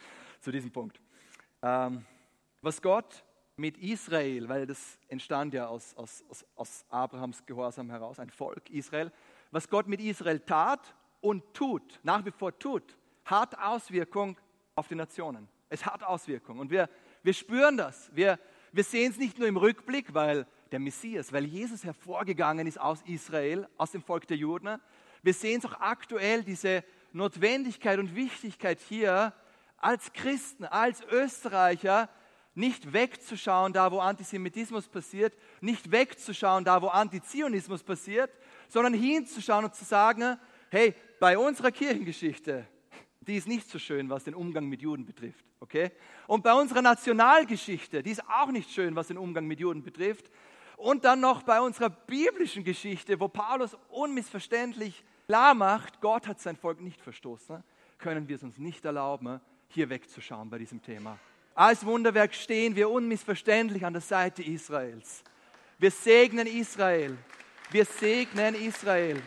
Zu diesem Punkt. Ähm, was Gott mit Israel, weil das entstand ja aus, aus, aus, aus Abrahams Gehorsam heraus, ein Volk Israel, was Gott mit Israel tat und tut, nach wie vor tut, hat Auswirkung auf die Nationen. Es hat Auswirkungen und wir, wir spüren das. Wir, wir sehen es nicht nur im Rückblick, weil der Messias, weil Jesus hervorgegangen ist aus Israel, aus dem Volk der Juden. Wir sehen es auch aktuell, diese Notwendigkeit und Wichtigkeit hier, als Christen, als Österreicher, nicht wegzuschauen, da wo Antisemitismus passiert, nicht wegzuschauen, da wo Antizionismus passiert, sondern hinzuschauen und zu sagen, hey, bei unserer Kirchengeschichte, die ist nicht so schön, was den Umgang mit Juden betrifft, okay? Und bei unserer Nationalgeschichte, die ist auch nicht schön, was den Umgang mit Juden betrifft. Und dann noch bei unserer biblischen Geschichte, wo Paulus unmissverständlich klar macht, Gott hat sein Volk nicht verstoßen, können wir es uns nicht erlauben, hier wegzuschauen bei diesem Thema. Als Wunderwerk stehen wir unmissverständlich an der Seite Israels. Wir segnen Israel. Wir segnen Israel.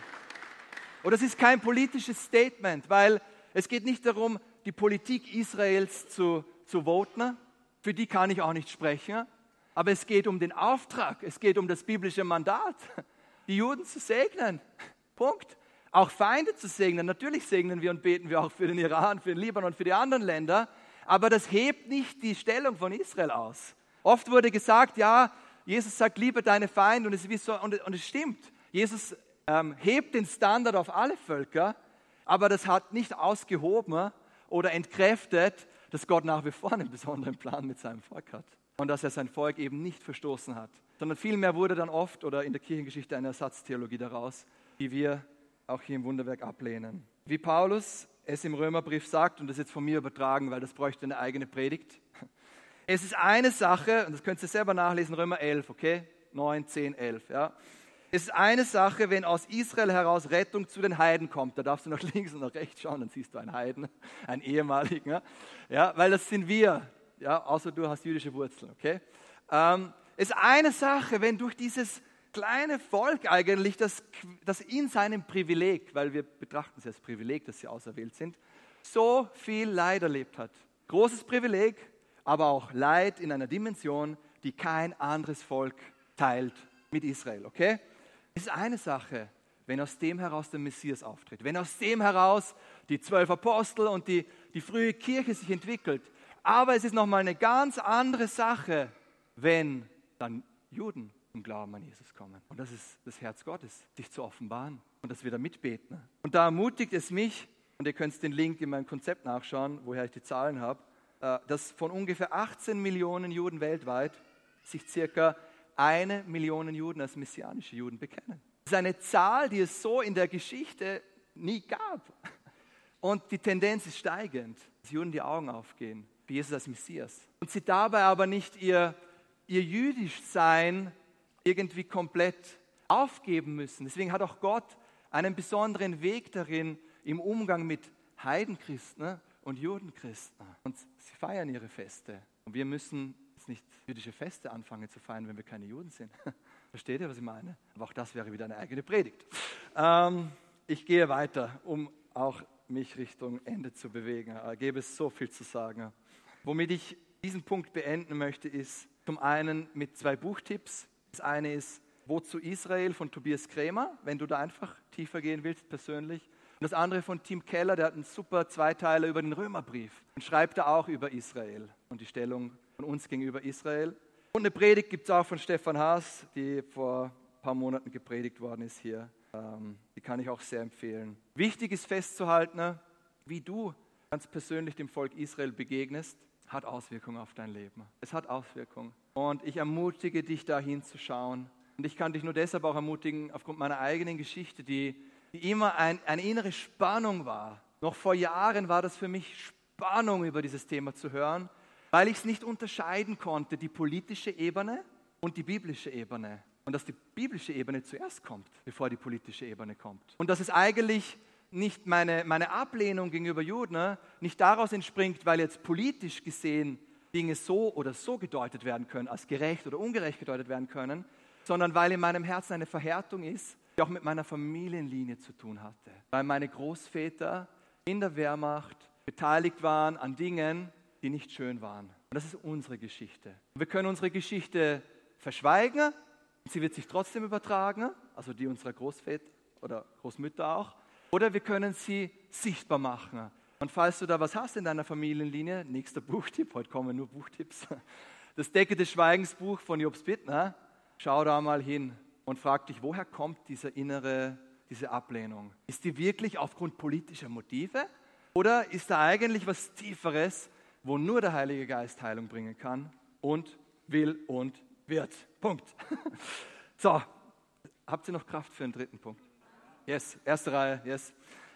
Und das ist kein politisches Statement, weil es geht nicht darum, die Politik Israels zu, zu voten. Für die kann ich auch nicht sprechen. Aber es geht um den Auftrag. Es geht um das biblische Mandat, die Juden zu segnen. Punkt. Auch Feinde zu segnen. Natürlich segnen wir und beten wir auch für den Iran, für den Libanon, für die anderen Länder. Aber das hebt nicht die Stellung von Israel aus. Oft wurde gesagt, ja, Jesus sagt, liebe deine Feinde. Und es, ist so, und, und es stimmt. Jesus ähm, hebt den Standard auf alle Völker. Aber das hat nicht ausgehoben oder entkräftet, dass Gott nach wie vor einen besonderen Plan mit seinem Volk hat. Und dass er sein Volk eben nicht verstoßen hat. Sondern vielmehr wurde dann oft oder in der Kirchengeschichte eine Ersatztheologie daraus, die wir auch hier im Wunderwerk ablehnen. Wie Paulus es im Römerbrief sagt, und das jetzt von mir übertragen, weil das bräuchte eine eigene Predigt. Es ist eine Sache, und das könnt ihr selber nachlesen, Römer elf, okay? neun, zehn, elf, ja. Es ist eine Sache, wenn aus Israel heraus Rettung zu den Heiden kommt. Da darfst du nach links und nach rechts schauen, dann siehst du einen Heiden, einen ehemaligen. Ja, ja, weil das sind wir, ja, außer du hast jüdische Wurzeln. Okay? Ähm, es ist eine Sache, wenn durch dieses kleine Volk eigentlich, das, das in seinem Privileg, weil wir betrachten es als Privileg, dass sie auserwählt sind, so viel Leid erlebt hat. Großes Privileg, aber auch Leid in einer Dimension, die kein anderes Volk teilt mit Israel. Okay? Es ist eine Sache, wenn aus dem heraus der Messias auftritt, wenn aus dem heraus die zwölf Apostel und die, die frühe Kirche sich entwickelt. Aber es ist nochmal eine ganz andere Sache, wenn dann Juden zum Glauben an Jesus kommen. Und das ist das Herz Gottes, sich zu offenbaren und dass wir da mitbeten. Und da ermutigt es mich, und ihr könnt den Link in meinem Konzept nachschauen, woher ich die Zahlen habe, dass von ungefähr achtzehn Millionen Juden weltweit sich circa eine Million Juden als messianische Juden bekennen. Das ist eine Zahl, die es so in der Geschichte nie gab. Und die Tendenz ist steigend, dass Juden die Augen aufgehen für Jesus als Messias. Und sie dabei aber nicht ihr, ihr Jüdischsein irgendwie komplett aufgeben müssen. Deswegen hat auch Gott einen besonderen Weg darin im Umgang mit Heidenchristen und Judenchristen. Und sie feiern ihre Feste. Und wir müssen nicht jüdische Feste anfangen zu feiern, wenn wir keine Juden sind. Versteht ihr, was ich meine? Aber auch das wäre wieder eine eigene Predigt. Ähm, ich gehe weiter, um auch mich Richtung Ende zu bewegen. Da gäbe es so viel zu sagen. Womit ich diesen Punkt beenden möchte, ist zum einen mit zwei Buchtipps. Das eine ist Wozu Israel von Tobias Krämer, wenn du da einfach tiefer gehen willst, persönlich. Und das andere von Tim Keller, der hat einen super Zweiteiler über den Römerbrief und schreibt da auch über Israel und die Stellung von uns gegenüber Israel. Und eine Predigt gibt es auch von Stefan Haas, die vor ein paar Monaten gepredigt worden ist hier. Ähm, die kann ich auch sehr empfehlen. Wichtig ist festzuhalten, wie du ganz persönlich dem Volk Israel begegnest, hat Auswirkungen auf dein Leben. Es hat Auswirkungen. Und ich ermutige dich, da hinzuschauen. Und ich kann dich nur deshalb auch ermutigen, aufgrund meiner eigenen Geschichte, die, die immer ein, eine innere Spannung war. Noch vor Jahren war das für mich Spannung, über dieses Thema zu hören, weil ich es nicht unterscheiden konnte, die politische Ebene und die biblische Ebene. Und dass die biblische Ebene zuerst kommt, bevor die politische Ebene kommt. Und dass es eigentlich nicht meine, meine Ablehnung gegenüber Juden nicht daraus entspringt, weil jetzt politisch gesehen Dinge so oder so gedeutet werden können, als gerecht oder ungerecht gedeutet werden können, sondern weil in meinem Herzen eine Verhärtung ist, die auch mit meiner Familienlinie zu tun hatte. Weil meine Großväter in der Wehrmacht beteiligt waren an Dingen, die nicht schön waren. Und das ist unsere Geschichte. Wir können unsere Geschichte verschweigen, sie wird sich trotzdem übertragen, also die unserer Großväter oder Großmütter auch, oder wir können sie sichtbar machen. Und falls du da was hast in deiner Familienlinie, nächster Buchtipp, heute kommen nur Buchtipps, Das Decke des Schweigensbuch von Jobs Bittner. Schau da mal hin und frag dich, woher kommt diese innere, diese Ablehnung? Ist die wirklich aufgrund politischer Motive? Oder ist da eigentlich was Tieferes, wo nur der Heilige Geist Heilung bringen kann und will und wird? Punkt. So, habt ihr noch Kraft für den dritten Punkt? Yes, erste Reihe, yes.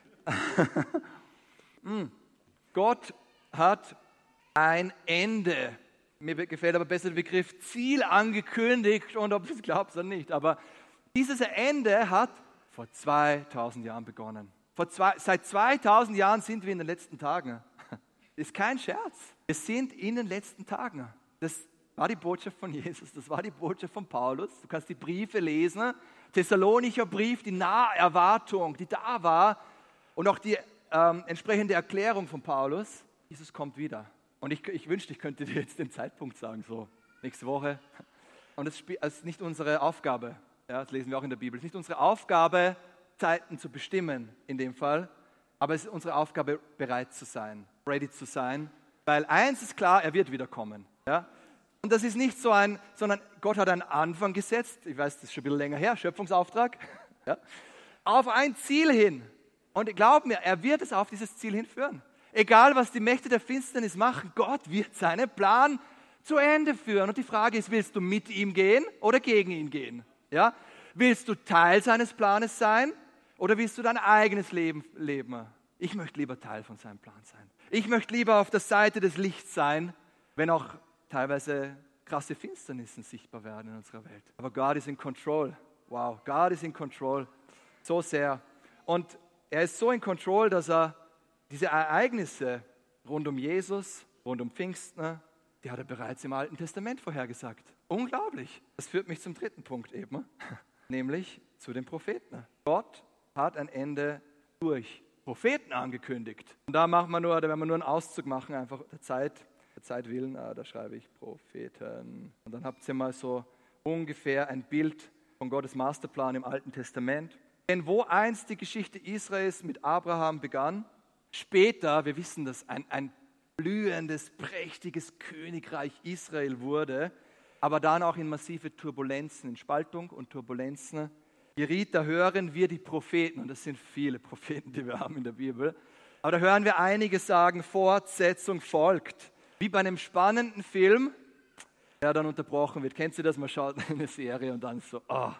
Gott hat ein Ende. Mir gefällt aber besser der Begriff Ziel angekündigt, und ob du es glaubst oder nicht. Aber dieses Ende hat vor zweitausend Jahren begonnen. Vor zwei, seit zweitausend Jahren sind wir in den letzten Tagen. Ist kein Scherz. Wir sind in den letzten Tagen. Das war die Botschaft von Jesus, das war die Botschaft von Paulus. Du kannst die Briefe lesen. Thessalonicher Brief, die Naherwartung, die da war. Und auch die ähm, entsprechende Erklärung von Paulus. Jesus kommt wieder. Und ich, ich wünschte, ich könnte dir jetzt den Zeitpunkt sagen, so nächste Woche. Und das ist nicht unsere Aufgabe. Ja, das lesen wir auch in der Bibel. Es ist nicht unsere Aufgabe, Zeiten zu bestimmen in dem Fall. Aber es ist unsere Aufgabe, bereit zu sein, ready zu sein. Weil eins ist klar, er wird wiederkommen. Ja? Und das ist nicht so ein, sondern Gott hat einen Anfang gesetzt. Ich weiß, das ist schon ein bisschen länger her, Schöpfungsauftrag. Ja? Auf ein Ziel hin. Und glaub mir, er wird es auf dieses Ziel hinführen. Egal, was die Mächte der Finsternis machen, Gott wird seinen Plan zu Ende führen. Und die Frage ist, willst du mit ihm gehen oder gegen ihn gehen? Ja? Willst du Teil seines Planes sein oder willst du dein eigenes Leben leben? Ich möchte lieber Teil von seinem Plan sein. Ich möchte lieber auf der Seite des Lichts sein, wenn auch teilweise krasse Finsternissen sichtbar werden in unserer Welt. Aber Gott ist in Control. Wow, Gott ist in Control. So sehr. Und er ist so in Control, dass er diese Ereignisse rund um Jesus, rund um Pfingsten, die hat er bereits im Alten Testament vorhergesagt. Unglaublich. Das führt mich zum dritten Punkt eben, nämlich zu den Propheten. Gott hat ein Ende durch Propheten angekündigt. Und da machen wir nur, da werden wir nur einen Auszug machen, einfach der Zeit, der Zeit willen, ah, da schreibe ich Propheten. Und dann habt ihr mal so ungefähr ein Bild von Gottes Masterplan im Alten Testament. Denn wo einst die Geschichte Israels mit Abraham begann, später, wir wissen, dass ein, ein blühendes, prächtiges Königreich Israel wurde, aber dann auch in massive Turbulenzen, in Spaltung und Turbulenzen geriet, da hören wir die Propheten, und das sind viele Propheten, die wir haben in der Bibel, aber da hören wir einige sagen, Fortsetzung folgt. Wie bei einem spannenden Film, der dann unterbrochen wird. Kennst du das? Man schaut eine Serie und dann so, oh,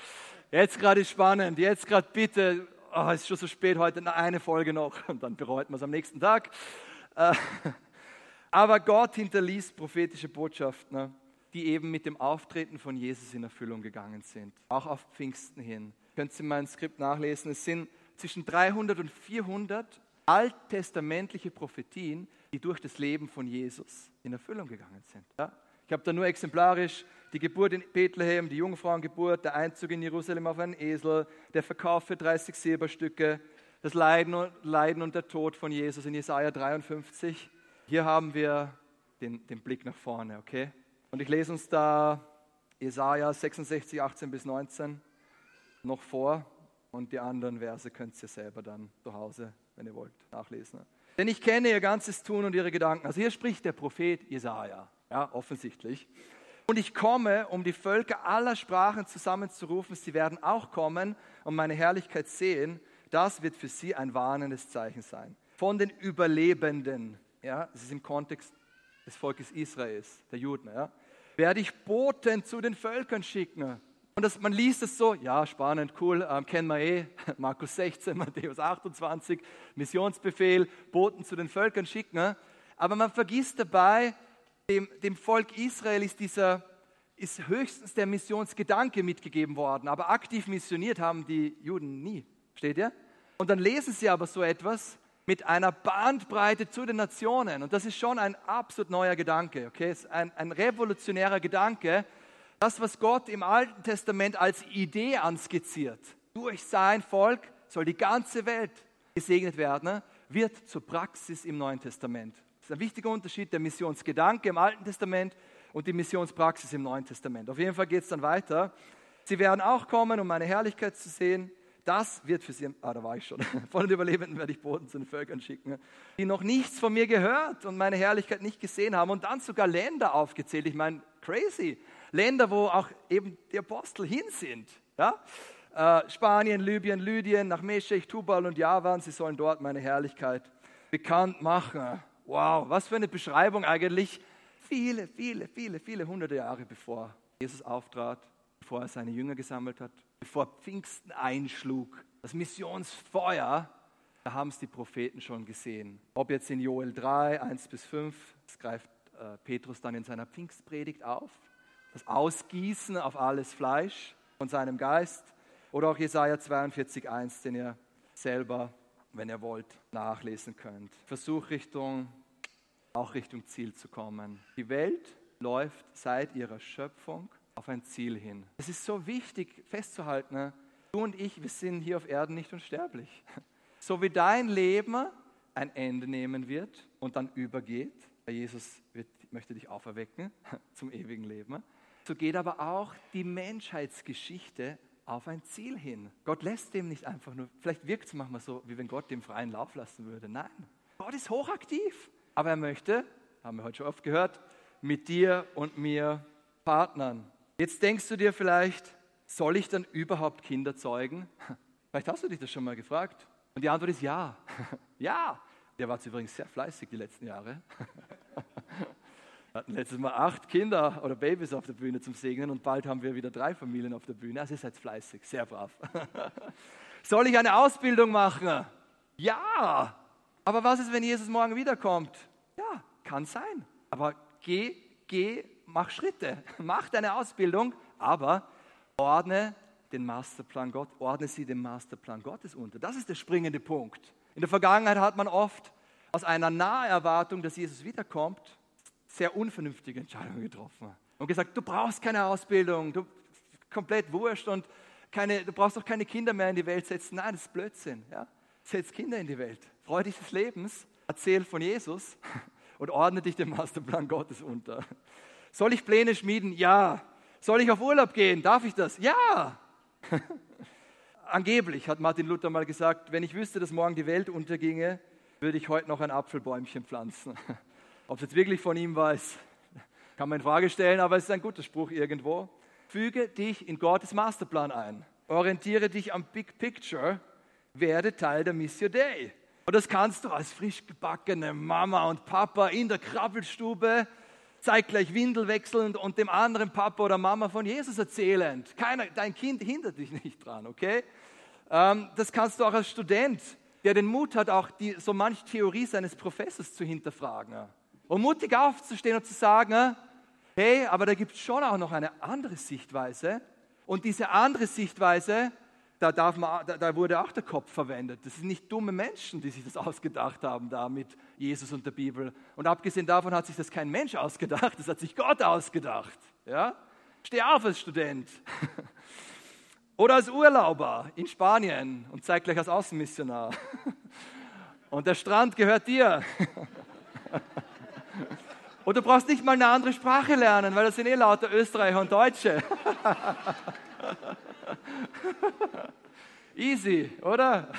jetzt gerade ist spannend, jetzt gerade bitte, oh, es ist schon so spät heute, eine Folge noch, und dann bereut man es am nächsten Tag. Aber Gott hinterließ prophetische Botschaften, die eben mit dem Auftreten von Jesus in Erfüllung gegangen sind, auch auf Pfingsten hin. Könnt ihr in meinem Skript nachlesen, es sind zwischen dreihundert und vierhundert alttestamentliche Prophetien, die durch das Leben von Jesus in Erfüllung gegangen sind. Ja? Ich habe da nur exemplarisch die Geburt in Bethlehem, die Jungfrauengeburt, der Einzug in Jerusalem auf einen Esel, der Verkauf für dreißig Silberstücke, das Leiden und, Leiden und der Tod von Jesus in Jesaja dreiundfünfzig. Hier haben wir den, den Blick nach vorne, okay? Und ich lese uns da Jesaja sechsundsechzig, achtzehn bis neunzehn noch vor, und die anderen Verse könnt ihr selber dann zu Hause, wenn ihr wollt, nachlesen. Denn ich kenne ihr ganzes Tun und ihre Gedanken. Also hier spricht der Prophet Jesaja, ja, offensichtlich. Und ich komme, um die Völker aller Sprachen zusammenzurufen. Sie werden auch kommen und meine Herrlichkeit sehen. Das wird für sie ein warnendes Zeichen sein. Von den Überlebenden, ja, das ist im Kontext des Volkes Israels, der Juden, ja, werde ich Boten zu den Völkern schicken. Und das, man liest es so, ja, spannend, cool, ähm, kennen wir eh, Markus sechzehn, Matthäus achtundzwanzig, Missionsbefehl, Boten zu den Völkern schicken. Aber man vergisst dabei, dem, dem Volk Israel ist, dieser, ist höchstens der Missionsgedanke mitgegeben worden. Aber aktiv missioniert haben die Juden nie, steht ihr? Und dann lesen sie aber so etwas mit einer Bandbreite zu den Nationen. Und das ist schon ein absolut neuer Gedanke, okay? Es ist ein, ein revolutionärer Gedanke. Das, was Gott im Alten Testament als Idee anskizziert, durch sein Volk soll die ganze Welt gesegnet werden, wird zur Praxis im Neuen Testament. Das ist ein wichtiger Unterschied, der Missionsgedanke im Alten Testament und die Missionspraxis im Neuen Testament. Auf jeden Fall geht es dann weiter. Sie werden auch kommen, um meine Herrlichkeit zu sehen. Das wird für sie, ah, da war ich schon, von den Überlebenden werde ich Boten zu den Völkern schicken, die noch nichts von mir gehört und meine Herrlichkeit nicht gesehen haben. Und dann sogar Länder aufgezählt. Ich meine, crazy. Länder, wo auch eben die Apostel hin sind. Ja? Äh, Spanien, Libyen, Lydien, nach Meschech, Tubal und Javan. Sie sollen dort meine Herrlichkeit bekannt machen. Wow, was für eine Beschreibung eigentlich. Viele, viele, viele, viele hunderte Jahre bevor Jesus auftrat, bevor er seine Jünger gesammelt hat, bevor Pfingsten einschlug, das Missionsfeuer, da haben es die Propheten schon gesehen. Ob jetzt in Joel drei, eins bis fünf, das greift äh, Petrus dann in seiner Pfingstpredigt auf, das Ausgießen auf alles Fleisch von seinem Geist, oder auch Jesaja zweiundvierzig, eins, den ihr selber, wenn ihr wollt, nachlesen könnt. Versuch Richtung, auch Richtung Ziel zu kommen. Die Welt läuft seit ihrer Schöpfung auf ein Ziel hin. Es ist so wichtig festzuhalten, ne? Du und ich, wir sind hier auf Erden nicht unsterblich. So wie dein Leben ein Ende nehmen wird und dann übergeht, weil Jesus wird, möchte dich auferwecken zum ewigen Leben, so geht aber auch die Menschheitsgeschichte auf ein Ziel hin. Gott lässt dem nicht einfach nur, vielleicht wirkt es manchmal so, wie wenn Gott dem freien Lauf lassen würde. Nein, Gott ist hochaktiv, aber er möchte, haben wir heute schon oft gehört, mit dir und mir partnern. Jetzt denkst du dir vielleicht, soll ich dann überhaupt Kinder zeugen? Vielleicht hast du dich das schon mal gefragt. Und die Antwort ist ja. Ja. Der war übrigens sehr fleißig die letzten Jahre. Wir hatten letztes Mal acht Kinder oder Babys auf der Bühne zum Segnen und bald haben wir wieder drei Familien auf der Bühne. Also ihr seid fleißig, sehr brav. Soll ich eine Ausbildung machen? Ja. Aber was ist, wenn Jesus morgen wiederkommt? Ja, kann sein. Aber geh, geh, mach Schritte, mach deine Ausbildung, aber ordne den Masterplan Gott, ordne sie dem Masterplan Gottes unter. Das ist der springende Punkt. In der Vergangenheit hat man oft aus einer Naherwartung, dass Jesus wiederkommt, sehr unvernünftige Entscheidungen getroffen und gesagt, du brauchst keine Ausbildung, du komplett wurscht und keine, du brauchst auch keine Kinder mehr in die Welt setzen. Nein, das ist Blödsinn. Ja? Setz Kinder in die Welt, freu dich des Lebens, erzähl von Jesus und ordne dich dem Masterplan Gottes unter. Soll ich Pläne schmieden? Ja. Soll ich auf Urlaub gehen? Darf ich das? Ja. Angeblich hat Martin Luther mal gesagt, wenn ich wüsste, dass morgen die Welt unterginge, würde ich heute noch ein Apfelbäumchen pflanzen. Ob es jetzt wirklich von ihm war, ist, kann man in Frage stellen, aber es ist ein guter Spruch irgendwo. Füge dich in Gottes Masterplan ein. Orientiere dich am Big Picture. Werde Teil der Missio Dei. Und das kannst du als frisch gebackene Mama und Papa in der Krabbelstube zeitgleich Windel wechselnd und dem anderen Papa oder Mama von Jesus erzählend. Keiner, dein Kind hindert dich nicht dran, okay? Ähm, das kannst du auch als Student, der den Mut hat, auch die, so manche Theorie seines Professors zu hinterfragen. Und mutig aufzustehen und zu sagen, hey, aber da gibt es schon auch noch eine andere Sichtweise. Und diese andere Sichtweise, da, darf man, da, da wurde auch der Kopf verwendet. Das sind nicht dumme Menschen, die sich das ausgedacht haben, da mit Jesus und der Bibel. Und abgesehen davon hat sich das kein Mensch ausgedacht, das hat sich Gott ausgedacht. Ja? Steh auf als Student. Oder als Urlauber in Spanien und zeig gleich als Außenmissionar. Und der Strand gehört dir. Und du brauchst nicht mal eine andere Sprache lernen, weil das sind eh lauter Österreicher und Deutsche. Easy, oder?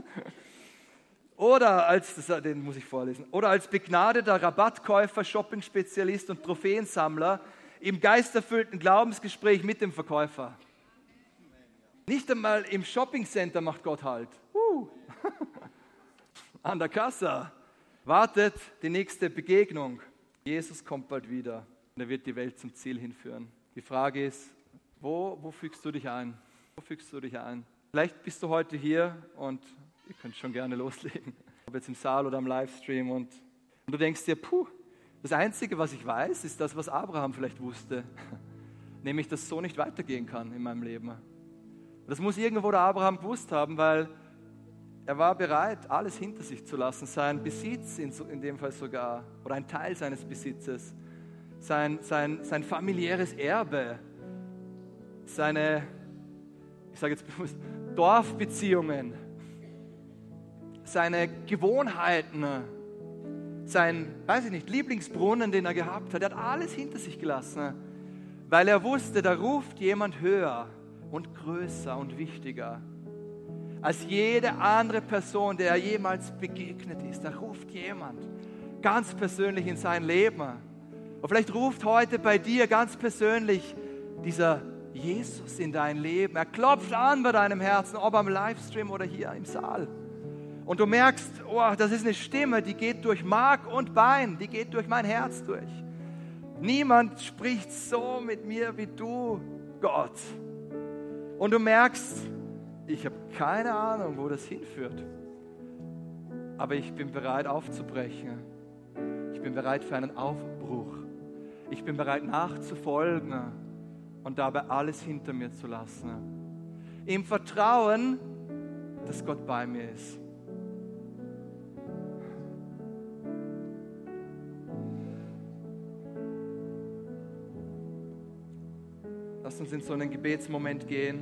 Oder als, den muss ich vorlesen, oder als begnadeter Rabattkäufer, Shopping-Spezialist und Trophäensammler im geisterfüllten Glaubensgespräch mit dem Verkäufer. Nicht einmal im Shoppingcenter macht Gott Halt. Uh. An der Kasse wartet die nächste Begegnung. Jesus kommt bald wieder und er wird die Welt zum Ziel hinführen. Die Frage ist, wo, wo fügst du dich ein? Wo fügst du dich ein? Vielleicht bist du heute hier und ihr könnt schon gerne loslegen, ob jetzt im Saal oder am Livestream und, und du denkst dir, puh, das Einzige, was ich weiß, ist das, was Abraham vielleicht wusste, nämlich, dass es so nicht weitergehen kann in meinem Leben. Das muss irgendwo der Abraham gewusst haben, weil er war bereit, alles hinter sich zu lassen, sein Besitz in, in dem Fall sogar, oder ein Teil seines Besitzes, sein, sein, sein familiäres Erbe, seine, ich sage jetzt bewusst, Dorfbeziehungen, seine Gewohnheiten, sein, weiß ich nicht, Lieblingsbrunnen, den er gehabt hat. Er hat alles hinter sich gelassen, weil er wusste, da ruft jemand höher und größer und wichtiger. als jede andere Person, der er jemals begegnet ist. Da ruft jemand ganz persönlich in sein Leben. Und vielleicht ruft heute bei dir ganz persönlich dieser Jesus in dein Leben. Er klopft an bei deinem Herzen, ob am Livestream oder hier im Saal. Und du merkst, oh, das ist eine Stimme, die geht durch Mark und Bein, die geht durch mein Herz durch. Niemand spricht so mit mir wie du, Gott. Und du merkst, ich habe keine Ahnung, wo das hinführt. Aber ich bin bereit aufzubrechen. Ich bin bereit für einen Aufbruch. Ich bin bereit nachzufolgen und dabei alles hinter mir zu lassen. Im Vertrauen, dass Gott bei mir ist. Lass uns in so einen Gebetsmoment gehen.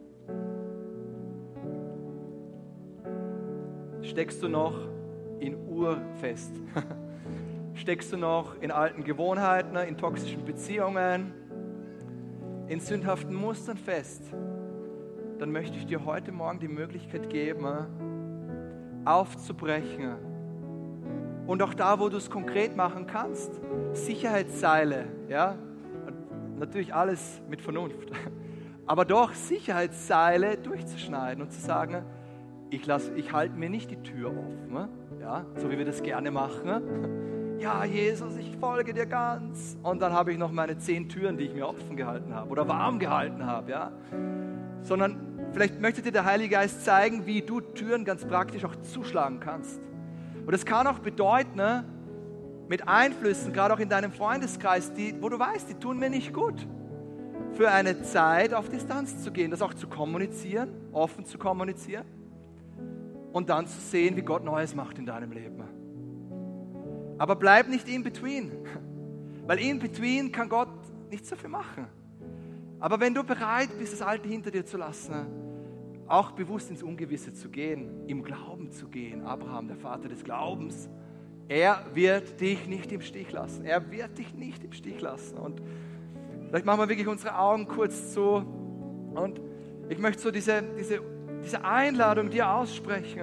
Steckst du noch in Ur fest? Steckst du noch in alten Gewohnheiten, in toxischen Beziehungen, in sündhaften Mustern fest? Dann möchte ich dir heute Morgen die Möglichkeit geben, aufzubrechen. Und auch da, wo du es konkret machen kannst, Sicherheitsseile, ja, natürlich alles mit Vernunft, aber doch Sicherheitsseile durchzuschneiden und zu sagen, ich, lass, ich halte mir nicht die Tür offen, ja, so wie wir das gerne machen. Ja, Jesus, ich folge dir ganz. Und dann habe ich noch meine zehn Türen, die ich mir offen gehalten habe oder warm gehalten habe, ja. Sondern vielleicht möchte dir der Heilige Geist zeigen, wie du Türen ganz praktisch auch zuschlagen kannst. Und das kann auch bedeuten, ne, mit Einflüssen, gerade auch in deinem Freundeskreis, die, wo du weißt, die tun mir nicht gut, für eine Zeit auf Distanz zu gehen, das auch zu kommunizieren, offen zu kommunizieren und dann zu sehen, wie Gott Neues macht in deinem Leben. Aber bleib nicht in between, weil in between kann Gott nicht so viel machen. Aber wenn du bereit bist, das Alte hinter dir zu lassen, auch bewusst ins Ungewisse zu gehen, im Glauben zu gehen, Abraham, der Vater des Glaubens, er wird dich nicht im Stich lassen. Er wird dich nicht im Stich lassen. Und vielleicht machen wir wirklich unsere Augen kurz zu. Und ich möchte so diese, diese, diese Einladung dir aussprechen.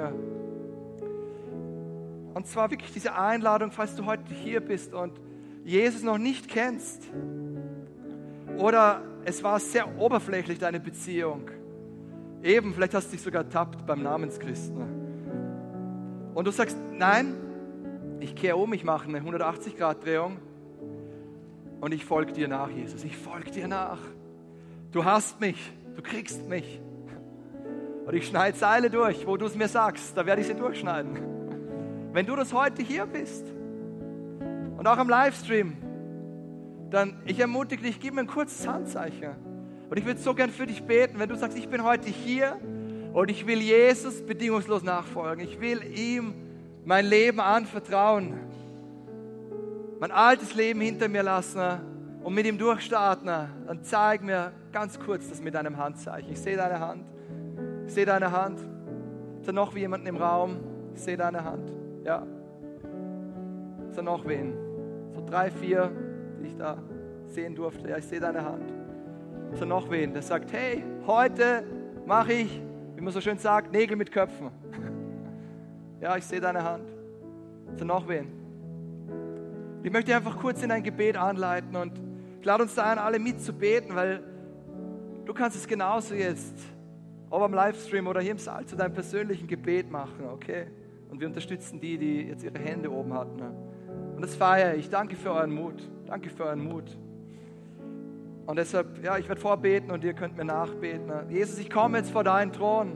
Und zwar wirklich diese Einladung, falls du heute hier bist und Jesus noch nicht kennst. Oder es war sehr oberflächlich, deine Beziehung. Eben, vielleicht hast du dich sogar ertappt beim Namenschristen. Und du sagst, nein, ich kehre um, ich mache eine hundertachtzig Grad Drehung und ich folge dir nach, Jesus. Ich folge dir nach. Du hast mich, du kriegst mich. Und ich schneide Seile durch, wo du es mir sagst, da werde ich sie durchschneiden. Wenn du das heute hier bist und auch am Livestream, dann ich ermutige dich, gib mir ein kurzes Handzeichen. Und ich würde so gern für dich beten, wenn du sagst, ich bin heute hier und ich will Jesus bedingungslos nachfolgen. Ich will ihm mein Leben anvertrauen, mein altes Leben hinter mir lassen und mit ihm durchstarten. Dann zeig mir ganz kurz das mit deinem Handzeichen. Ich sehe deine Hand. Ich sehe deine Hand. Ist da noch jemanden im Raum? Ich sehe deine Hand. Ja. Ist da noch wen? So drei, vier, die ich da sehen durfte. Ja, ich sehe deine Hand. Ist da noch wen, der sagt, hey, heute mache ich, wie man so schön sagt, Nägel mit Köpfen. Ja, ich sehe deine Hand. Ist da noch wen? Ich möchte dich einfach kurz in ein Gebet anleiten und ich lade uns da ein, alle mitzubeten, weil du kannst es genauso jetzt, ob am Livestream oder hier im Saal, zu deinem persönlichen Gebet machen, okay? Und wir unterstützen die, die jetzt ihre Hände oben hatten. Und das feiere ich. Danke für euren Mut. Danke für euren Mut. Und deshalb, ja, ich werde vorbeten und ihr könnt mir nachbeten. Jesus, ich komme jetzt vor deinen Thron.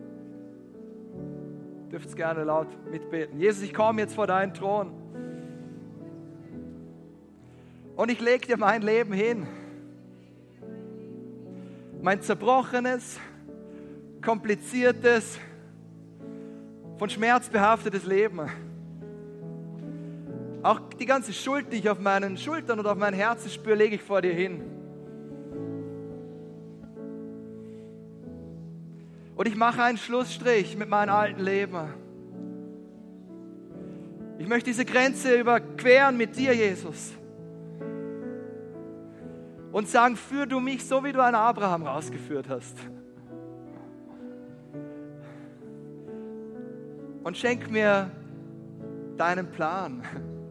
Ihr dürft es gerne laut mitbeten. Jesus, ich komme jetzt vor deinen Thron. Und ich lege dir mein Leben hin. Mein zerbrochenes, kompliziertes, von Schmerz behaftetes Leben. Auch die ganze Schuld, die ich auf meinen Schultern und auf mein Herzen spüre, lege ich vor dir hin. Und ich mache einen Schlussstrich mit meinem alten Leben. Ich möchte diese Grenze überqueren mit dir, Jesus. Und sagen, führ du mich so, wie du einen Abraham rausgeführt hast. und schenk mir deinen Plan.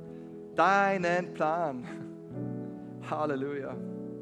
Deinen Plan. Halleluja.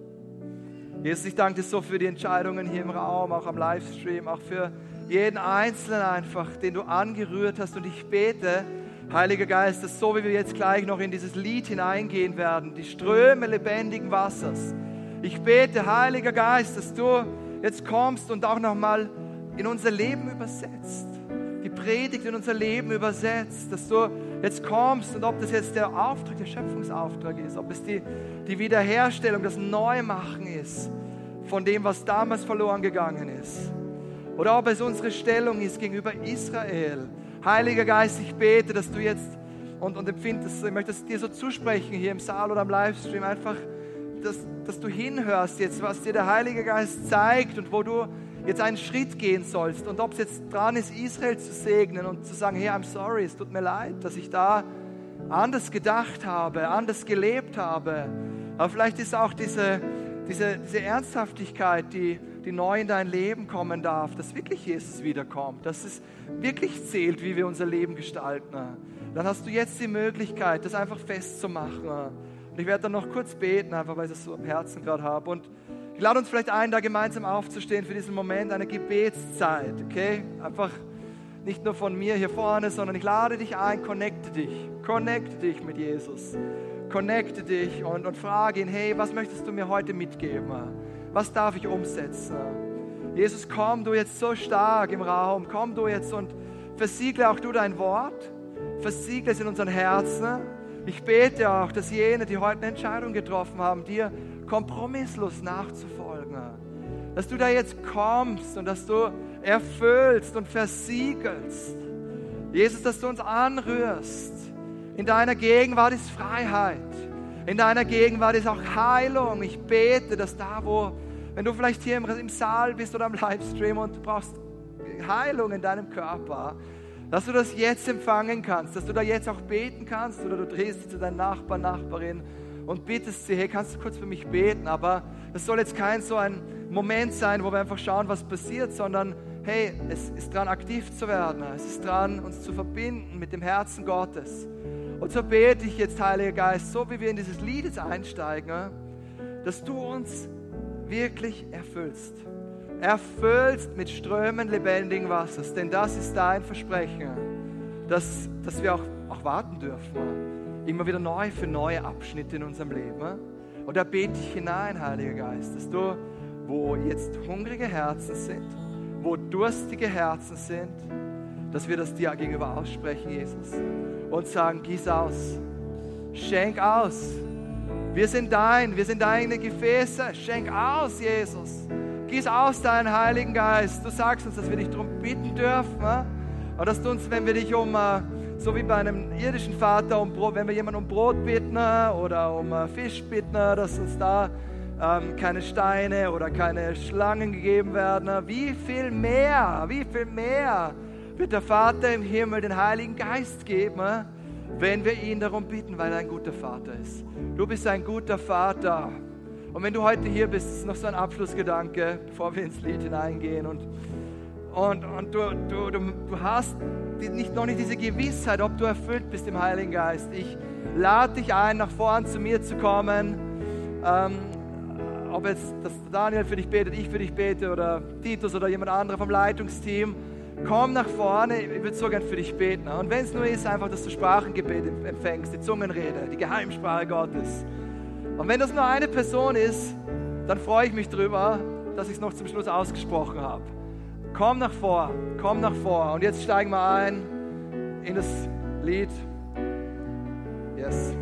Jesus, ich danke dir so für die Entscheidungen hier im Raum, auch am Livestream, auch für jeden Einzelnen einfach, den du angerührt hast. Und ich bete, Heiliger Geist, dass so wie wir jetzt gleich noch in dieses Lied hineingehen werden, die Ströme lebendigen Wassers. Ich bete, Heiliger Geist, dass du jetzt kommst und auch nochmal in unser Leben übersetzt. Die Predigt in unser Leben übersetzt, dass du jetzt kommst und ob das jetzt der Auftrag, der Schöpfungsauftrag ist, ob es die, die Wiederherstellung, das Neumachen ist von dem, was damals verloren gegangen ist. Oder ob es unsere Stellung ist gegenüber Israel. Heiliger Geist, ich bete, dass du jetzt und, und empfindest, ich möchte es dir so zusprechen hier im Saal oder am Livestream, einfach, dass, dass du hinhörst jetzt, was dir der Heilige Geist zeigt und wo du jetzt einen Schritt gehen sollst. Und ob es jetzt dran ist, Israel zu segnen und zu sagen, hey, I'm sorry, es tut mir leid, dass ich da anders gedacht habe, anders gelebt habe. Aber vielleicht ist auch diese, diese, diese Ernsthaftigkeit, die, die neu in dein Leben kommen darf, dass wirklich Jesus wiederkommt, dass es wirklich zählt, wie wir unser Leben gestalten. Dann hast du jetzt die Möglichkeit, das einfach festzumachen. Und ich werde dann noch kurz beten, einfach weil ich das so am Herzen gerade habe. Und ich lade uns vielleicht ein, da gemeinsam aufzustehen für diesen Moment, eine Gebetszeit, okay? Einfach nicht nur von mir hier vorne, sondern ich lade dich ein, connecte dich, connecte dich mit Jesus, connecte dich und, und frage ihn, hey, was möchtest du mir heute mitgeben? Was darf ich umsetzen? Jesus, komm du jetzt so stark im Raum, komm du jetzt und versiegle auch du dein Wort, versiegle es in unseren Herzen. Ich bete auch, dass jene, die heute eine Entscheidung getroffen haben, dir kompromisslos nachzufolgen, dass du da jetzt kommst und dass du erfüllst und versiegelst. Jesus, dass du uns anrührst. In deiner Gegenwart ist Freiheit. In deiner Gegenwart ist auch Heilung. Ich bete, dass da, wo, wenn du vielleicht hier im, im Saal bist oder am Livestream und du brauchst Heilung in deinem Körper, dass du das jetzt empfangen kannst, dass du da jetzt auch beten kannst oder du drehst dich zu deinem Nachbarn, Nachbarin und bittest sie, hey, kannst du kurz für mich beten? Aber das soll jetzt kein so ein Moment sein, wo wir einfach schauen, was passiert, sondern hey, es ist dran, aktiv zu werden. Es ist dran, uns zu verbinden mit dem Herzen Gottes. Und so bete ich jetzt, Heiliger Geist, so wie wir in dieses Lied jetzt einsteigen, dass du uns wirklich erfüllst. Erfüllst mit Strömen lebendigen Wassers, denn das ist dein Versprechen, dass, dass wir auch, auch warten dürfen. Immer wieder neu für neue Abschnitte in unserem Leben. Und da bete ich hinein, Heiliger Geist, dass du, wo jetzt hungrige Herzen sind, wo durstige Herzen sind, dass wir das dir gegenüber aussprechen, Jesus, und sagen, gieß aus, schenk aus. Wir sind dein, wir sind deine Gefäße, schenk aus, Jesus. Gieß aus deinen Heiligen Geist. Du sagst uns, dass wir dich darum bitten dürfen. Und dass du uns, wenn wir dich um, so wie bei einem irdischen Vater, um Brot, wenn wir jemanden um Brot bitten oder um Fisch bitten, dass uns da ähm, keine Steine oder keine Schlangen gegeben werden. Wie viel mehr, wie viel mehr wird der Vater im Himmel den Heiligen Geist geben, wenn wir ihn darum bitten, weil er ein guter Vater ist. Du bist ein guter Vater. Und wenn du heute hier bist, ist noch so ein Abschlussgedanke, bevor wir ins Lied hineingehen. Und, und, und du, du, du, du hast nicht, noch nicht diese Gewissheit, ob du erfüllt bist im Heiligen Geist. Ich lade dich ein, nach vorn zu mir zu kommen. Ähm, ob jetzt dass Daniel für dich betet, ich für dich bete oder Titus oder jemand anderer vom Leitungsteam. Komm nach vorne, ich würde so gern für dich beten. Und wenn es nur ist, einfach, dass du Sprachengebet empfängst, die Zungenrede, die Geheimsprache Gottes. Und wenn das nur eine Person ist, dann freue ich mich drüber, dass ich es noch zum Schluss ausgesprochen habe. Komm nach vor, komm nach vor. Und jetzt steigen wir ein in das Lied. Yes.